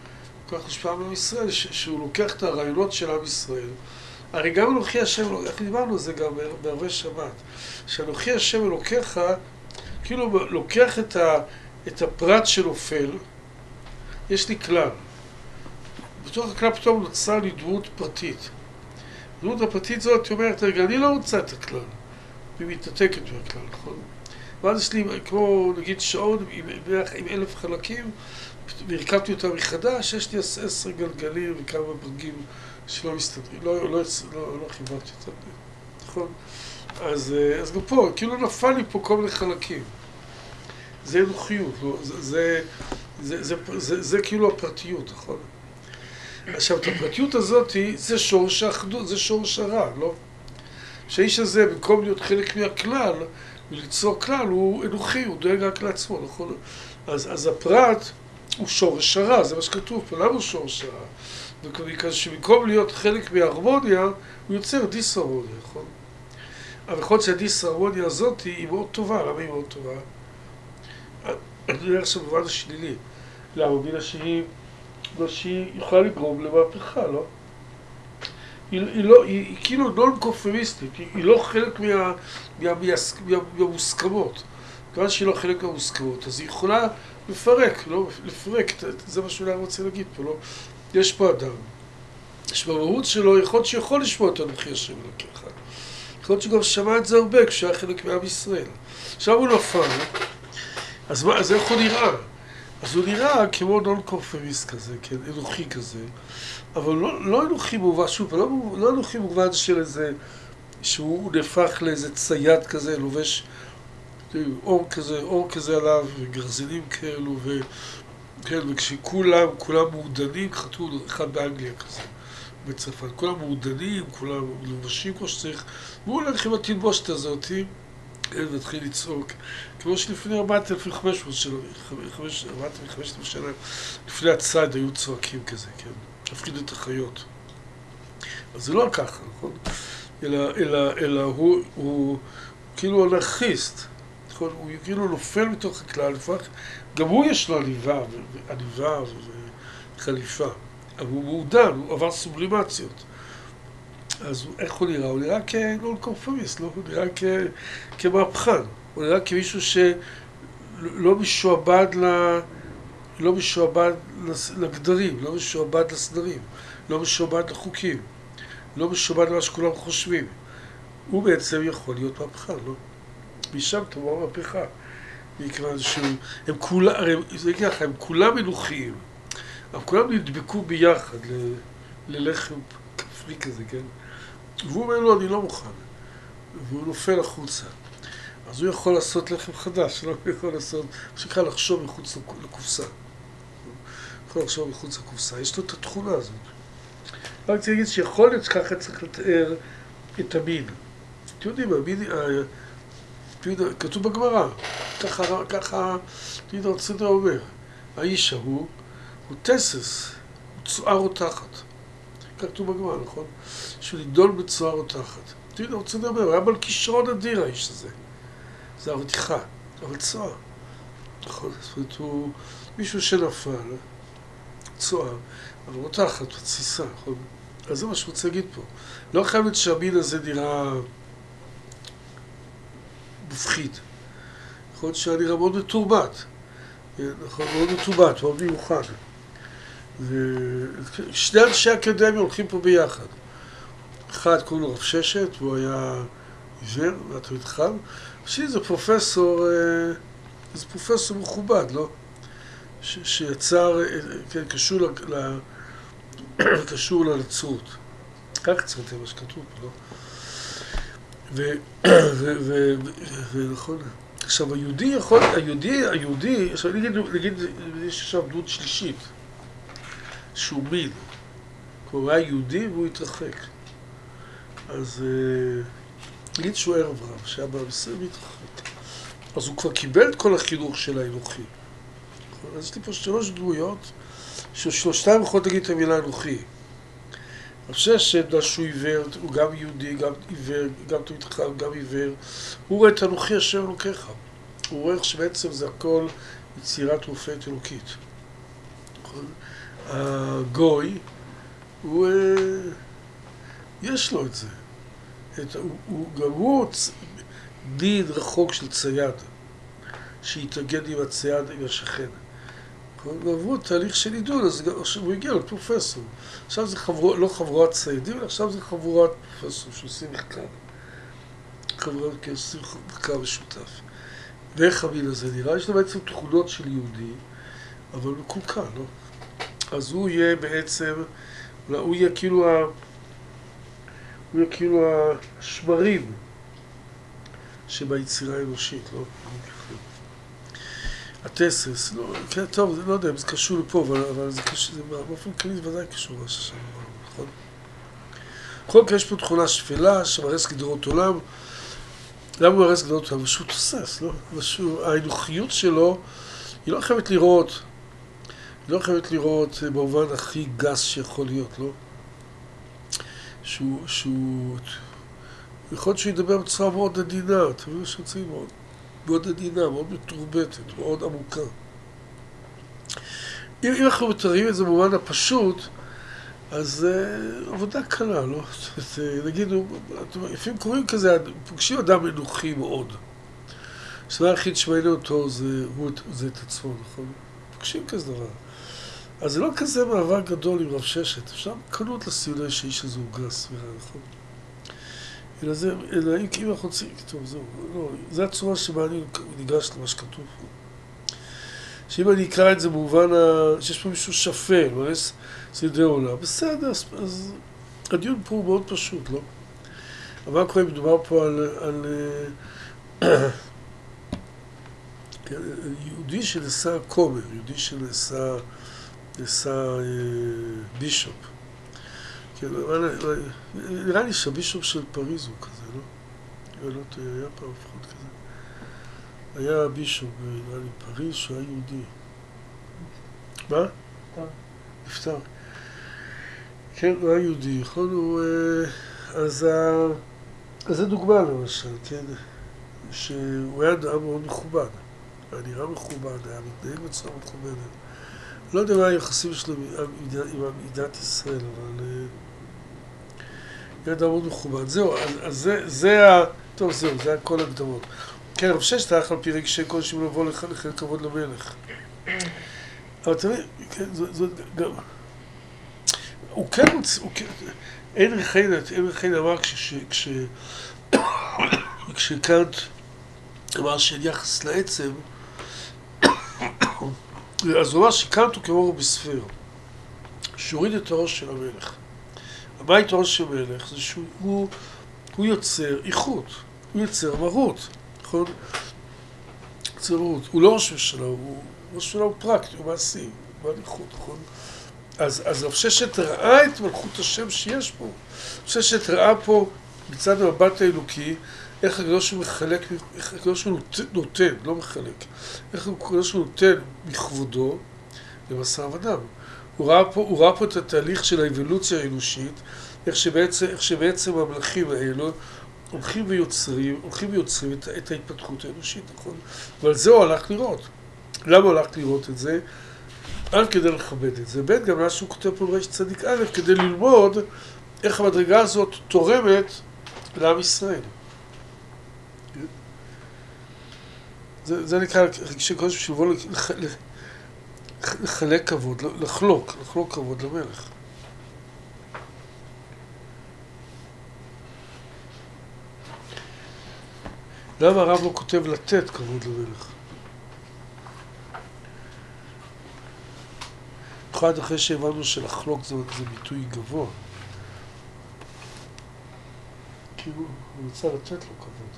שהוא לוקח את הרעיונות של עם ישראל. הרי גם אנוכי השם, איך דיברנו על זה גם בערבי שבת, שאנוכי השם אלוקיך, כאילו לוקח את הפרט שנופל, יש לי כלל. בתוך הכלל פתאום נוצרה לי דמות פרטית. הדמות הפרטית זאת אומרת, רגע, אני לא רוצה את הכלל, והיא מתנתקת מהכלל, נכון? ואז יש לי, כמו נגיד שעון עם 1000 חלקים, והרכבתי אותה מחדש, יש לי 10 גלגלים וכמה ברגים שלא מסתדרים, לא חיברתי אותם, נכון? אז גם פה, כאילו נפל לי פה כל מיני חלקים. זה אנוכיות, לא? זה כאילו הפרטיות, נכון? עכשיו, את הפרטיות הזאת, זה שורש האחדות, זה שורש הרע, לא? שהאיש הזה, במקום להיות חלק מהכלל, וליצור כלל, הוא אנוכי, הוא דואג רק לעצמו, נכון? אז הפרט הוא שורש הרע, זה מה שכתוב פה, למה הוא שורש הרע? וכזה שבמקום להיות חלק מההרמוניה, הוא יוצר דיסהרמוניה, נכון? אבל יכול להיות שהדיסהרמוניה הזאת היא מאוד טובה, למה היא מאוד טובה? אני אומר עכשיו במובן השלילי. למה? בגלל שהיא יכולה לגרום למהפכה, לא? היא כאילו נון-קונפורמיסטית, היא לא חלק מהמוסכמות. כיוון שהיא לא חלק מהמוסכמות, אז היא יכולה לפרק, לא? לפרק, זה מה שאולי אני רוצה להגיד פה, לא? יש פה אדם, יש במהות שלו, יכול להיות שיכול לשמוע את אנוכי השם אלוקיך. יכול להיות שגם שמע את זה הרבה כשהיה חלק מעם ישראל. עכשיו הוא נפל, אז איך הוא נראה? אז הוא נראה כמו נון-קונפורמיסט כזה, כן, אנוכי כזה, אבל לא אנוכי במובן, שוב, לא אנוכי במובן של איזה, שהוא נהפך לאיזה צייד כזה, לובש אור כזה עליו, וגרזינים כאלו, וכן, וכשכולם מעודנים, חתו אחד באנגליה כזה, בצרפת, כולם מעודנים, כולם לובשים כמו שצריך, והוא הולך עם התלבושת הזאת, והתחיל לצעוק, כמו שלפני 4,500 שנה, לפני הצד היו צועקים כזה, כן? להפחיד את החיות. אז זה לא ככה, נכון? אלא הוא כאילו אנרכיסט, נכון? הוא כאילו נופל מתוך הכלל, גם הוא יש לו עניבה וחליפה, אבל הוא מעודן, הוא עבר סובלימציות. אז איך הוא נראה? הוא נראה כנון-קונפורמיסט, לא? הוא נראה כמהפכן. הוא נראה כמישהו שלא משועבד לגדרים, לא משועבד לסדרים, לא משועבד לחוקים, לא משועבד למה שכולם חושבים. הוא בעצם יכול להיות מהפכן, לא? משם תבוא מהפכה. מכיוון שהם כולם מנוחיים. הם כולם נדבקו ביחד ללחם כפרי כזה, כן? והוא אומר לו, אני לא מוכן. והוא נופל החוצה. אז הוא יכול לעשות לחם חדש, לא יכול לעשות, שקרה לחשוב מחוץ לקופסה. הוא יכול לחשוב מחוץ לקופסה. יש לו את התכונה הזאת. רק צריך להגיד שיכול להיות שככה צריך לתאר את המין. אתם יודעים, המין, כתוב בגמרא, ככה, תראי, הרצון אומר, האיש ההוא, הוא תסס, הוא צוער או תחת. כתוב בגמרא, נכון? שהוא נידון בצוער או תחת. תראי, הרצון אומר, הוא היה בעל כישרון אדיר, האיש הזה. זה הרתיחה, אבל צוער. נכון, זאת אומרת, הוא מישהו שנפל, צוער, אבל הוא תחת, בתסיסה, נכון? אז זה מה שהוא רוצה להגיד פה. לא חייב להיות שהמין הזה נראה מפחיד. יכול להיות שאני נראה מאוד מתורבת. נכון, מאוד מתורבת, מאוד מיוחד. ושני אנשי אקדמיה הולכים פה ביחד. אחד קוראים לו רב ששת, והוא היה עיוור, והתלמיד חכם. השני זה פרופסור מכובד, לא? שיצר, כן, קשור לנצרות. כך צריך מה שכתוב פה, לא? ונכון. עכשיו, היהודי, עכשיו נגיד, יש עכשיו דמות שלישית, שהוא מין. הוא היה יהודי והוא התרחק. אז נגיד שהוא ערב רב, שהיה במסר והתרחק. אז הוא כבר קיבל את כל החינוך של האנוכי. אז יש לי פה 3 דמויות, ששלושתם יכולות להגיד את המילה אנוכי. רב ששת, שהוא עיוור, הוא גם יהודי, גם עיוור, גם תלמיד חכם, גם עיוור. הוא רואה את אנוכי השם אלוקיך. הוא רואה שבעצם זה הכל יצירת מופת אלוקית. הגוי, יש לו את זה. גם הוא דין רחוק של צייד, שהתאגד עם הצייד, עם השכן. ועברו תהליך של עידון, אז הוא הגיע לפרופסור. עכשיו זה לא חבורת ציידים, עכשיו זה חבורת פרופסור שעושים מחקר. שעושים מחקר משותף. ואיך המין הזה נראה? יש לו בעצם תכונות של יהודי, אבל מקולקל, לא? אז הוא יהיה בעצם, הוא יהיה כאילו השמרים שביצירה האנושית, לא? התסס, לא, כן, טוב, לא יודע אם זה קשור לפה, אבל זה קשור, זה באופן כללי ודאי קשור מה ששם, נכון? בכל כך יש פה תכונה שפלה, שמרס גדרות עולם. למה הוא מרס גדרות עולם? שהוא תוסס, לא? האנוכיות שלו, היא לא חייבת לראות במובן הכי גס שיכול להיות, לא? יכול להיות שהוא ידבר בצורה מאוד עדינה, אתה מבין שרוצים מאוד עדינה, מאוד מתורבתת, מאוד עמוקה. אם אנחנו מתארים את זה במובן הפשוט, אז עבודה קלה, לא? נגיד, לפעמים קוראים כזה, פוגשים אדם אנוכי מאוד. השאלה היחיד שמעניין אותו זה את עצמו, נכון? פוגשים כזה דבר. אז זה לא כזה מעבר גדול עם רב ששת, אפשר קנות לסיוני שהאיש הזה הוא גס, נכון? אלא אם אנחנו רוצים, טוב, זהו, לא, זה הצורה שבה אני ניגש למה שכתוב פה. שאם אני אקרא את זה במובן שיש פה מישהו שפל, מרס סדרי עולם, בסדר, אז הדיון פה הוא מאוד פשוט, לא? אבל מה קורה אם מדובר פה על יהודי שנעשה כומר, יהודי שנעשה בישופ. נראה לי שהבישופ של פריז הוא כזה, לא? לא טועה, היה פעם לפחות כזה. היה בישוף, נראה לי פריז, שהוא היה יהודי. מה? נפטר. כן, הוא היה יהודי, נכון? אז זה דוגמה למשל, כן? שהוא היה אדם מאוד מכובד. היה נראה מכובד, היה מתנהג בצורה מכובדת. לא יודע מה היחסים שלו עם מדינת ישראל, אבל היה אדם מאוד מכובד. זהו, אז טוב, זהו, זה היה כל הקדמות. כן, רב ששת הלך על פי רגשי קודשים לבוא לחל כבוד למלך. אבל תראי, כן, זאת גם... הוא כן, אין רחיינה אמר כשקאנט אמר שאין יחס לעצם, אז הוא אמר שקאנט הוא כמו רובספייר, שהוריד את הראש של המלך. הבית הראש של המלך זה שהוא יוצר איכות, הוא יוצר מרות, נכון? יוצר מרות. הוא לא ראש ממשלה, ראש ממשלה הוא פרקטי, הוא מעשי, הוא בעל איכות, נכון? אז רב ששת ראה את מלכות השם שיש פה. רב ששת ראה פה מצד המבט האלוקי, איך הקדוש הוא מחלק, איך הקדוש הוא נותן, לא מחלק, איך הקדוש הוא נותן מכבודו לבשר ודם. הוא ראה פה את התהליך של האבולוציה האנושית, איך שבעצם המלכים האלו הולכים ויוצרים את ההתפתחות האנושית, נכון? אבל זה הוא הלך לראות. למה הוא הלך לראות את זה? א', כדי לכבד את זה, ב', גם מה שהוא כותב פה ברשת צדיק א', כדי ללמוד איך המדרגה הזאת תורמת לעם ישראל. זה נקרא רגשי קודש בשביל לבוא לחלק כבוד, לחלוק כבוד למלך. למה הרב לא כותב לתת כבוד למלך? במיוחד אחרי שהבנו שלחלוק זה ביטוי גבוה. כאילו, הוא רוצה לתת לו כבוד.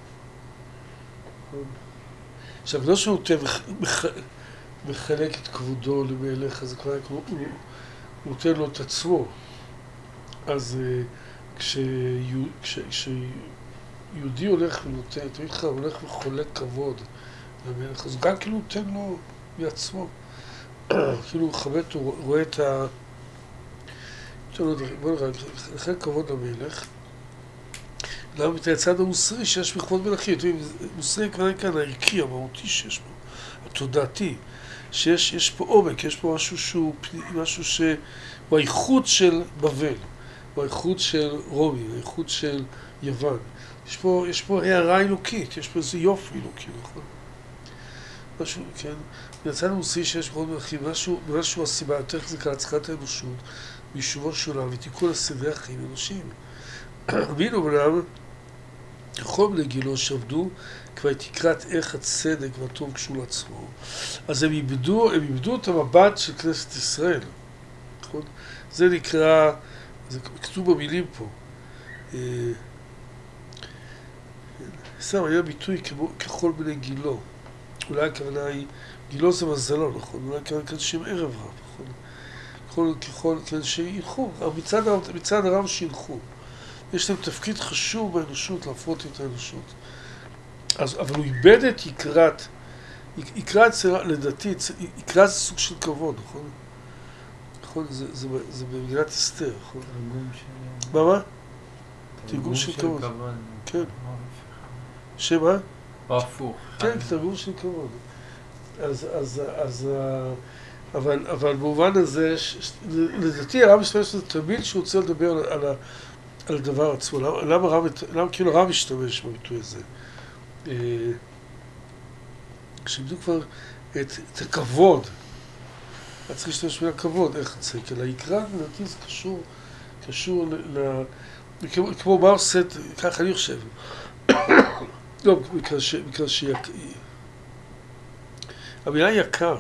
עכשיו, לא שהוא מחלק את כבודו למלך, אז כבר הוא נותן לו את עצמו. אז כשיהודי הולך ונותן, תמיד הולך וחולק כבוד למלך, אז הוא גם כאילו נותן לו מעצמו. כאילו הוא מכבד, הוא רואה את ה... בוא נראה, לחלק כבוד למלך. למה את הצד המוסרי שיש בכבוד מלכים? מוסרי כבר כאן הערכי, המהותי שיש פה, התודעתי, שיש פה עומק, יש פה משהו שהוא האיכות של בבל, הוא האיכות של רומי, האיכות של יוון. יש פה הערה אלוקית, יש פה איזה יופי אלוקי, נכון? משהו, כן? מהצד המוסרי שיש בכבוד מלכים, משהו הסיבה יותר חזקה להצלחת האנושות, ביישובו של עולם ותיקון סדרי החיים האנושיים. בין אומנם, כל בני גילו שעבדו כבר תקרת איך הצדק והטוב קשור לעצמו. אז הם איבדו את המבט של כנסת ישראל. נכון? זה נקרא, זה כתוב במילים פה. סתם, היה ביטוי ככל בני גילו. אולי הכוונה היא, גילו זה מזלו, נכון? אולי הכוונה כאן שם ערב רב, נכון? ככל, כן, שילכו. מצד הרב שילכו. יש להם תפקיד חשוב באנושות, להפרות את האנושות. אבל הוא איבד את יקרת לדעתי, יקרת זה סוג של כבוד, נכון? נכון, זה במגילת אסתר, נכון? תרגום של... מה? תרגום של כבוד. כן. שמה? או הפוך. כן, תרגום של כבוד. אבל במובן הזה, לדעתי הרב משתמש לזה תמיד שהוא רוצה לדבר על הדבר עצמו. למה כאילו הרב משתמש בביטוי הזה? כשאיבדו כבר את הכבוד, אתה צריך להשתמש במילה כבוד, איך זה? כי היקרה, לדעתי זה קשור כמו מה עושה, ככה אני חושב. לא, בגלל המילה יקר,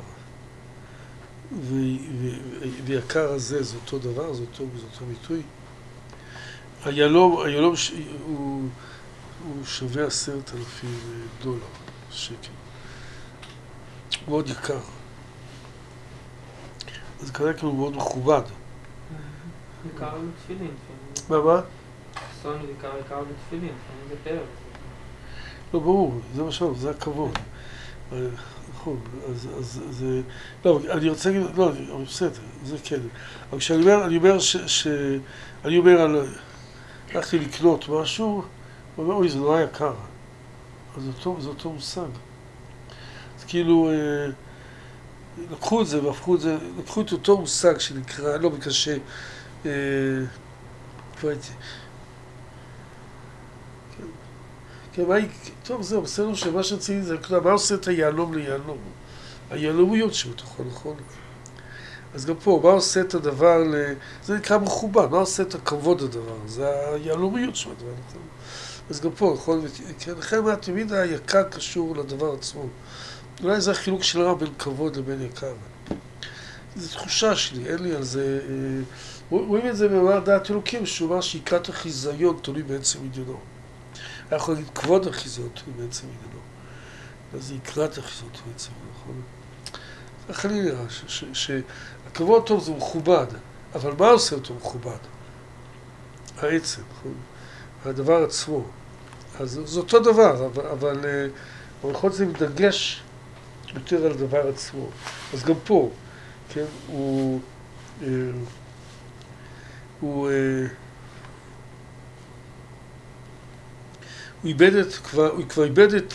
ויקר הזה זה אותו דבר, זה אותו ביטוי. היהלום הוא שווה 10,000 דולר, שקל. הוא מאוד יקר. אז כנראה כאילו הוא מאוד מכובד. יקר בתפילין. מה? סון יקר בתפילין, זה פרק. לא, ברור, זה מה שאומר, זה הכבוד. נכון, אז זה... לא, אני רוצה להגיד, לא, אבל בסדר, זה כן. אבל כשאני אומר, אני אומר, הלכתי לקנות משהו, הוא אומר, אוי, זה נורא יקר. אז זה אותו מושג. אז כאילו, לקחו את זה והפכו את זה, לקחו את אותו מושג שנקרא, לא בקשה, כבר הייתי... כן, טוב, זהו, בסדר שמה שרציתי זה, מה עושה את היהלום ליהלום? היהלומיות שבתוכו, נכון? אז גם פה, מה עושה את הדבר זה נקרא מכובד, מה עושה את הכבוד לדבר? זה היהלומיות שבדבר, נכון? אז גם פה, נכון? לכן מה תמיד היקר קשור לדבר עצמו. אולי זה החילוק של הרב בין כבוד לבין יקר. זו תחושה שלי, אין לי על זה... רואים את זה במאמר דעת אלוקים, שהוא אומר שיקרת החיזיון תלוי בעצם עניינו. היה יכול להגיד כבוד החיזיון תלוי בעצם עניינו. אז זה יקרת החיזיון תלוי בעצם עניינו, נכון? ככה לי נראה שהכבוד טוב זה מכובד, אבל מה עושה אותו מכובד? העצם, נכון? הדבר עצמו. אז זה אותו דבר, אבל יכול להיות זה מדגש יותר על הדבר עצמו. אז גם פה, כן, הוא כבר איבד את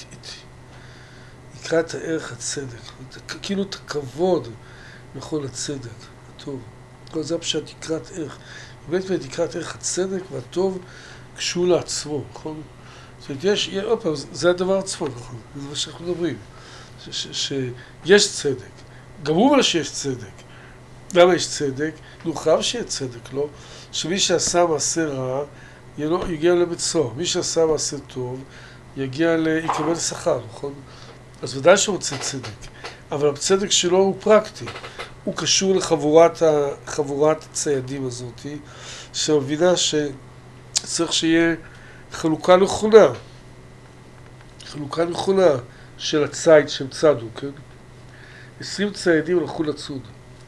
יקרת הערך הצדק, כאילו את הכבוד לכל הצדק, הטוב. כל זה הפשט יקרת ערך. איבד כבר את יקרת ערך הצדק והטוב קשור לעצמו, נכון? זאת אומרת, זה הדבר עצמו, נכון? זה מה שאנחנו מדברים. שיש צדק. גם הוא אומר שיש צדק. למה יש צדק? חייב שיהיה צדק, לא? שמי שעשה מעשה רע, יגיע לבית סוהר. מי שעשה מעשה טוב, יקבל שכר, נכון? אז ודאי שרוצה צדק. אבל הצדק שלו הוא פרקטי. הוא קשור לחבורת הציידים הזאת, שמבינה שצריך שיהיה חלוקה נכונה. חלוקה נכונה של הצייד שהם צדו, כן? 20 ציידים הלכו לצוד.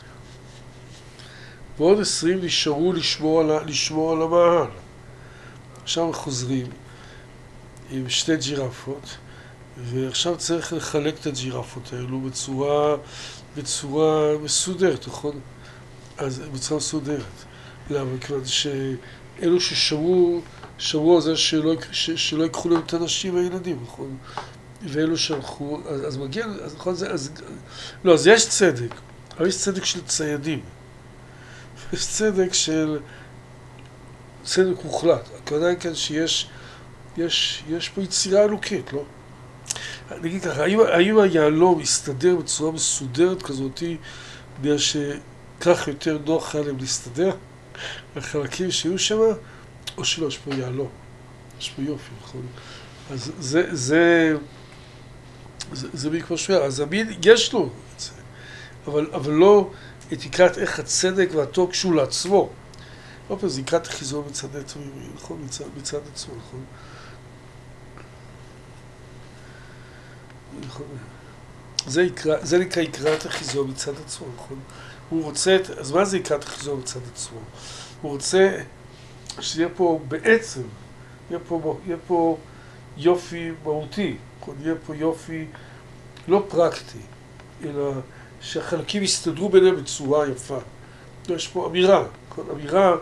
ועוד 20 נשארו לשמור על המאהל. עכשיו חוזרים עם 2 ג'ירפות, ועכשיו צריך לחלק את הג'ירפות האלו בצורה מסודרת, נכון? אז בצורה מסודרת. למה? כיוון שאלו ששמרו על זה שלא ייקחו להם את הנשים והילדים, נכון? ואלו שהלכו, אז מגיע, אז נכון זה, לא, אז יש צדק, אבל יש צדק של ציידים. יש צדק מוחלט. הכוונה היא כאן שיש פה יצירה אלוקית, לא? נגיד ככה, האם היהלום יסתדר בצורה מסודרת כזאת, בגלל שכך יותר נוח עליהם להסתדר, החלקים שיהיו שם, או שלא, יש פה יהלום, יש פה יופי, נכון? אז זה בעיקר שווה, אז המין יש לו את זה, אבל לא את יקרת איך הצדק והטוב קשור לעצמו. לא פעם, זה יקרת החיזון מצד עצמו, נכון? מצד עצמו, נכון? זה נקרא יקרת החיזון מצד עצמו, נכון? הוא רוצה, אז מה זה יקרת החיזון מצד עצמו? הוא רוצה שיהיה פה בעצם, יהיה פה יופי מהותי, יהיה פה יופי לא פרקטי, אלא שהחלקים יסתדרו ביניהם בצורה יפה. יש פה אמירה, אמירה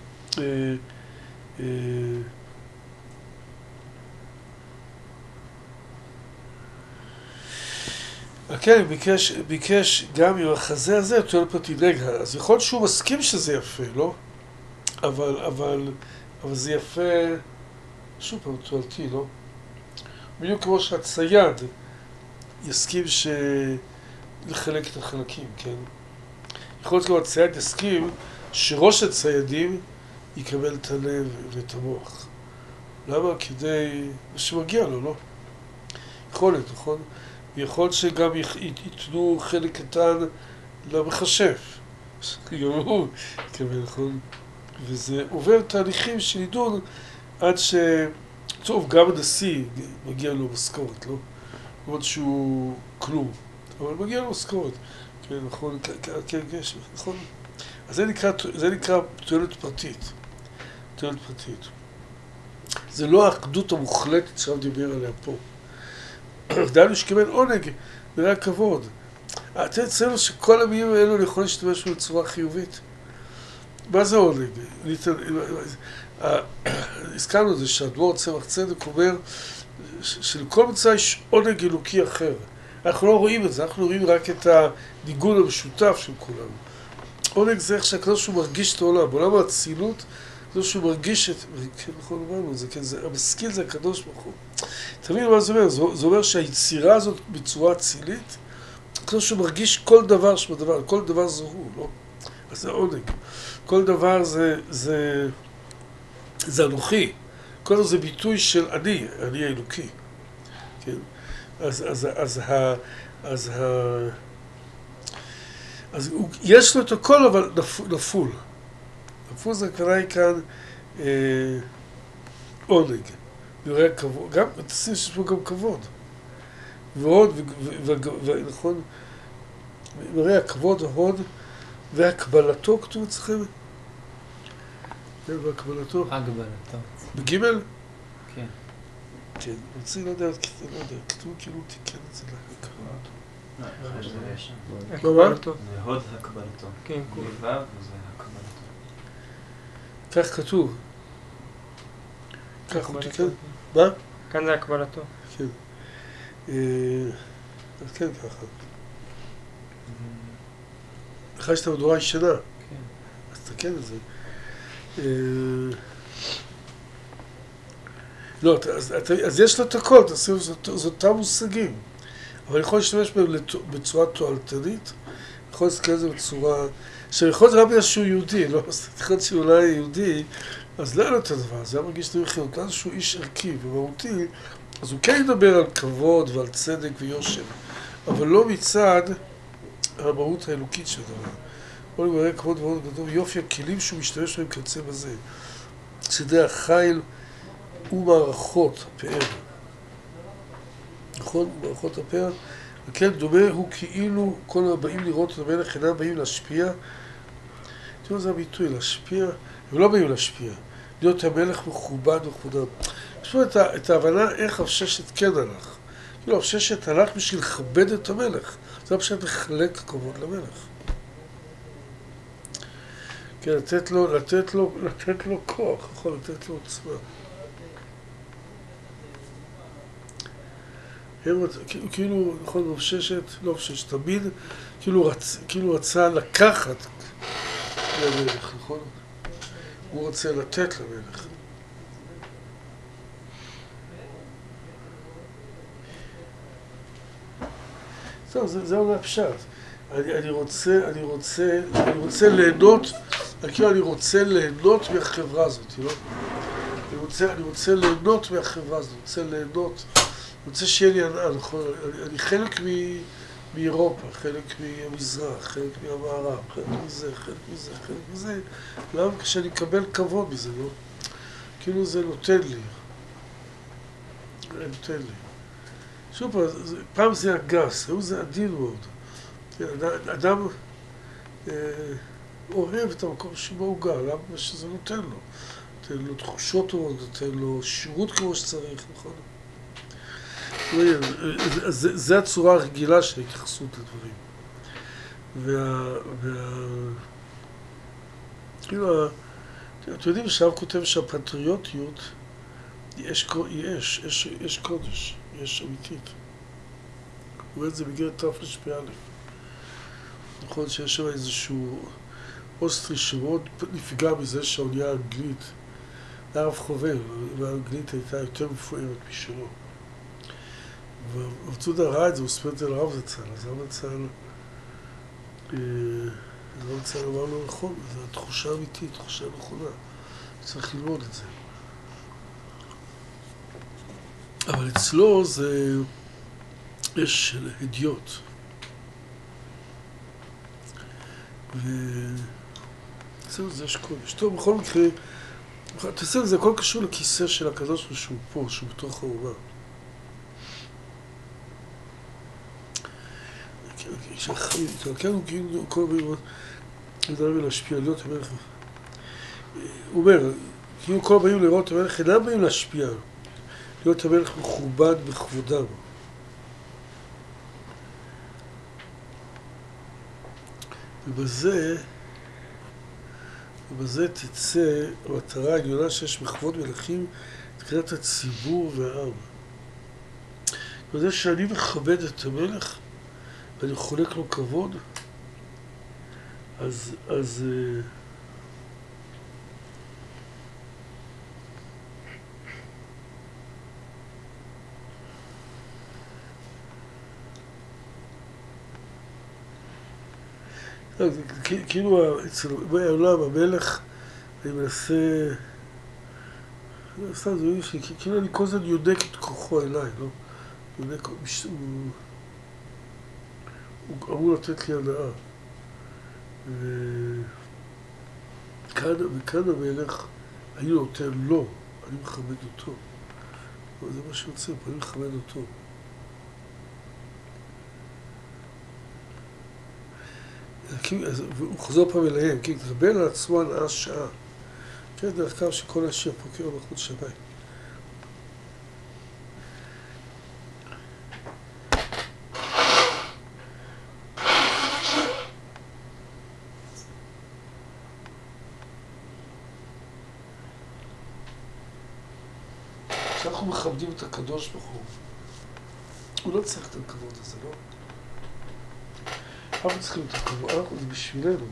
כן, ביקש גם עם החזה הזה, תואל פרטי רגע, אז יכול להיות שהוא מסכים שזה יפה, לא? אבל זה יפה, שוב פעם, תואלתי, לא? בדיוק כמו שהצייד יסכים לחלק את החלקים, כן? יכול להיות כמו הצייד יסכים שראש הציידים יקבל את הלב ואת המוח. למה? כדי שמגיע לו, לא? יכולת, נכון? יכול שגם ייתנו חלק קטן למחשף. גם הוא יקבל, נכון? וזה עובר תהליכים של עידון עד טוב, גם הנשיא מגיע לו משכורת, לא? למרות שהוא כלום, אבל מגיע לו משכורת. כן, נכון, כן, נכון. אז זה נקרא תועלת פרטית. תועלת פרטית. זה לא האחדות המוחלטת שעכשיו דיבר עליה פה. דענו שקיבל עונג, נראה כבוד. אתה אצלנו שכל המילים האלו אני יכול להשתמש בצורה חיובית. מה זה עונג? הזכרנו את זה שהאדמו"ר צמח צדק אומר שלכל מצווה יש עונג אלוקי אחר. אנחנו לא רואים את זה, אנחנו רואים רק את הניגון המשותף של כולנו. עונג זה איך שהקדוש הוא מרגיש את העולם. בעולם האצילות, הקדוש הוא מרגיש את... כן, נכון אמרנו את זה, כן, המשכיל זה הקדוש ברוך הוא. תמיד מה זה אומר? זה אומר שהיצירה הזאת בצורה אצילית, הקדוש הוא מרגיש כל דבר שבדבר, כל דבר זה הוא, לא? אז זה עונג. כל דבר זה אנוכי. כל דבר זה ביטוי של אני האלוקי. כן? אז יש לו את הכל, אבל נפול. נפול זה הכוונה היא כאן עונג. יראה כבוד. גם, תשים שיש פה גם כבוד. ועוד, ונכון, יראה הכבוד, ההוד, והקבלתו, כתוב אצלכם? כן, והקבלתו. הגבלתו. בגימל? כן. כן, רוצה לא יודע, כתוב כאילו תיקן את זה להקבלתו. הקבלתו. זה הוד הקבלתו. כן, בו"ב וזה הקבלתו. כך כתוב. כך הוא הקבלתו. תיקן. מה? כאן זה הקבלתו. כן. אז כן ככה. אחרי שאתה מדורה ישנה. כן. אז תקן את זה. לא, אז יש לו את הכל, תעשו, זה אותם מושגים. אבל אני יכול להשתמש בהם בצורה תועלתנית, יכול להסתכל על זה בצורה... עכשיו, יכול להיות רק בגלל שהוא יהודי, לא? אז יכול להיות שאולי יהודי, אז לא היה לו את הדבר, זה היה מרגיש לי חילוק, אז שהוא איש ערכי ומהותי, אז הוא כן ידבר על כבוד ועל צדק ויושר, אבל לא מצד המהות האלוקית של הדבר. בואו נראה כבוד מאוד גדול, יופי הכלים שהוא משתמש בהם כיוצא בזה. צדי החיל ומערכות הפאר. נכון? מערכות הפאר. וכן, דומה הוא כאילו כל הבאים לראות את המלך אינם באים להשפיע. תראו, זה הביטוי, להשפיע. הם לא באים להשפיע. להיות המלך מכובד וכבודם. יש פה את ההבנה איך אבששת כן הלך. כאילו, אבששת הלך בשביל לכבד את המלך. זה פשוט לחלק כבוד למלך. כן, לתת לו כוח, יכול לתת לו עוצמה. כאילו, נכון, מבששת, לא מבששת, תמיד, כאילו רצה לקחת למלך, נכון? הוא רוצה לתת למלך. טוב, זה אולי הפשט. אני רוצה ליהנות, כאילו אני רוצה ליהנות מהחברה הזאת, לא? אני רוצה ליהנות מהחברה הזאת, אני רוצה שיהיה לי הנאה, נכון? אני חלק מאירופה, חלק מהמזרח, חלק מהמערב, חלק מזה. למה? כשאני מקבל כבוד מזה, לא? כאילו זה נותן לי. שוב פעם זה הגס, היום זה עדין מאוד. אדם אוהב את המקום שבו הוא גר, למה שזה נותן לו? נותן לו תחושות טובות, נותן לו שירות כמו שצריך, נכון? זה הצורה הרגילה של ההתייחסות לדברים. כאילו, אתם יודעים שהרב כותב שהפטריוטיות יש קודש, יש אמיתית. הוא אומר את זה בגלל תרפ"א. נכון שיש שם איזשהו אוסטרי שמאוד נפגע מזה שהאונייה האנגלית, הרב חובל, והאנגלית הייתה יותר מפוארת משלו. ורצודה ראה את זה, הוא ספר את זה לרב זצ"ל, אז הרב זצ"ל אמר לו נכון, זו תחושה אמיתית, תחושה נכונה, צריך ללמוד את זה. אבל אצלו יש הדיוט. וזהו, זה יש קודש. טוב, בכל מקרה, תעשה את זה, הכל קשור לכיסא של הקדוש ברוך הוא שהוא פה, שהוא בתוך האומה. כן, הוא כאילו כל מיני מדברים להשפיע, להיות המלך. הוא אומר, כאילו כל באים לראות המלך, אינם באים להשפיע, להיות המלך מכובד בכבודם. ובזה תצא המטרה העליונה שיש בכבוד מלכים מבחינת הציבור והעם. וזה שאני מכבד את המלך ואני חולק לו כבוד, אז כאילו אצל העולם המלך, אני מנסה, כאילו אני כל הזמן יודק את כוחו אליי, לא? הוא אמור לתת לי הנאה. וכאן המלך, אני נותן לו, אני מכבד אותו. זה מה שיוצא פה, אני מכבד אותו. והוא חוזר פעם אליהם, כי תקבל על עצמו הנאה שעה. כן, דרך כלל שכל השיר פוקר בחוץ שמיים. כשאנחנו מכבדים את הקדוש ברוך הוא לא צריך את הכבוד הזה, לא? אנחנו צריכים את הכבוד, זה בשבילנו.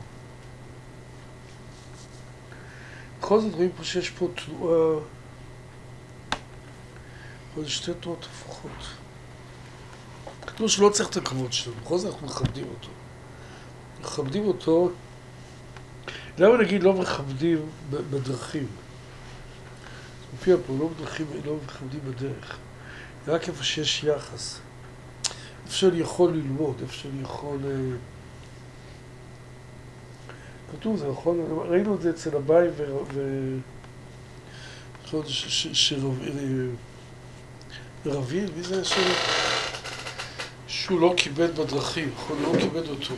בכל זאת רואים פה שיש פה תנועה, פה זה שתי תנועות הפוכות. כתוב שלא צריך את הכבוד שלנו, בכל זאת אנחנו מכבדים אותו. מכבדים אותו, למה נגיד לא מכבדים בדרכים? מופיע פה, לא בדרכים, לא מכבדים בדרך. רק איפה שיש יחס. איפה שאני יכול ללמוד, איפה שאני יכול... כתוב, זה נכון, ראינו את זה אצל הבית רביל, מי זה שהוא לא כיבד בדרכים, נכון, לא כיבד אותו.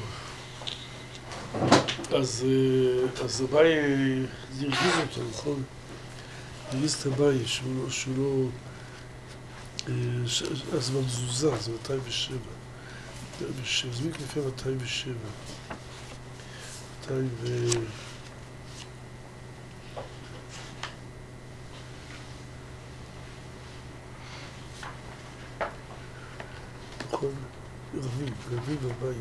אז הבית, זה הרגיז אותו, נכון? הרגיז את הבית, שהוא לא... אז במזוזה, זה 207. זה מקלפי 207. 200 נכון, רביב הבית.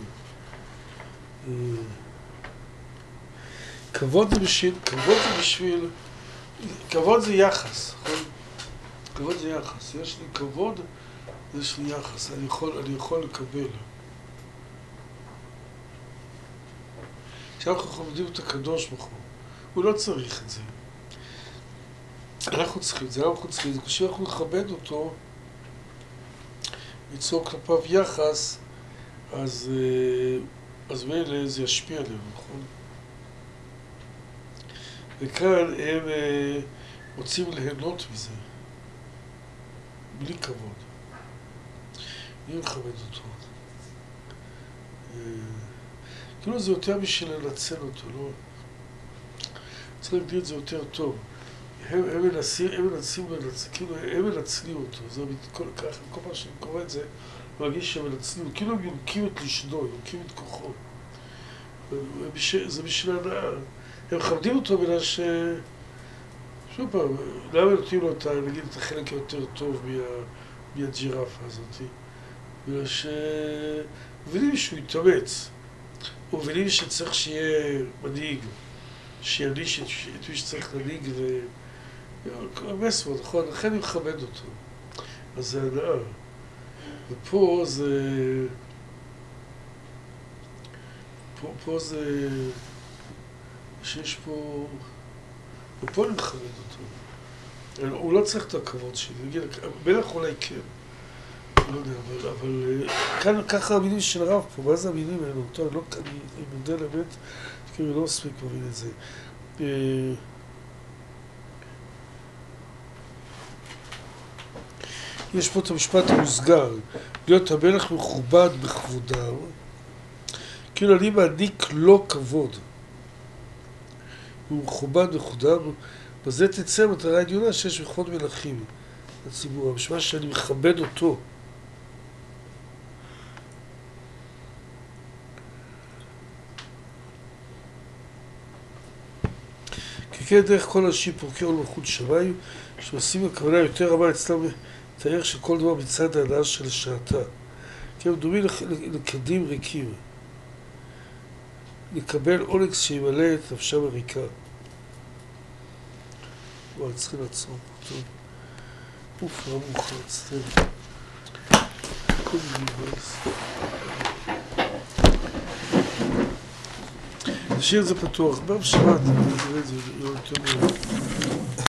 כבוד זה יחס, נכון? כבוד זה יחס. יש לי כבוד, יש לי יחס. אני יכול לקבל. כשאנחנו מכבדים את הקדוש ברוך הוא לא צריך את זה. אנחנו צריכים את זה, כשאנחנו נכבד אותו, ליצור כלפיו יחס, אז מילא זה ישפיע עלינו, נכון? וכאן הם רוצים ליהנות מזה, בלי כבוד. מי מכבד אותו? כאילו זה יותר בשביל לנצל אותו, לא? צריך להגדיר את זה יותר טוב. הם מנצלים אותו. זה כל פעם שאני קורא את זה, אני מרגיש שהם מנצלים, כאילו הם יונקים את לשדו, יונקים את כוחו. זה בשביל הנאה. הם מכבדים אותו בגלל ש... שוב פעם, למה נותנים לו נגיד את החלק היותר טוב מהג'ירפה הזאת? בגלל ש... מבינים שהוא יתאמץ. ומבינים שצריך שיהיה מנהיג, שיעניש את מי שצריך להנהיג ומס מאוד, נכון? לכן אני מכבד אותו. אז זה הנאה. ופה זה... פה זה... שיש פה... ופה אני מכבד אותו. הוא לא צריך את הכבוד שלי. מלך אולי כן. לא יודע, אבל כאן ככה המילים של הרב פה, מה זה המילים האלו? טוב, אני מודה לאמת, כאילו אני לא מספיק מבין את זה. יש פה את המשפט המוסגר, להיות המלך מכובד בכבודם, כאילו אני מעניק לו כבוד. הוא מכובד וחודם, בזה תצא המטרה העליונה שיש בכבוד מלכים לציבור, בשביל שאני מכבד אותו. ככן דרך כל אנשים פורקי עול מלכות שמיים, שעושים הכוונה יותר רבה אצלם את הערך של כל דבר מצד ההנאה של שעתה. כי הם דומים לקדים ריקים. לקבל אונקס שימלא את נפשם הריקה. וואי, צריכים לעצור. טוב. אוף, לא מוכר, סתם. כל מיני בייס. נשאיר את זה פתוח. גם שבת, נראה את זה יותר מאוד.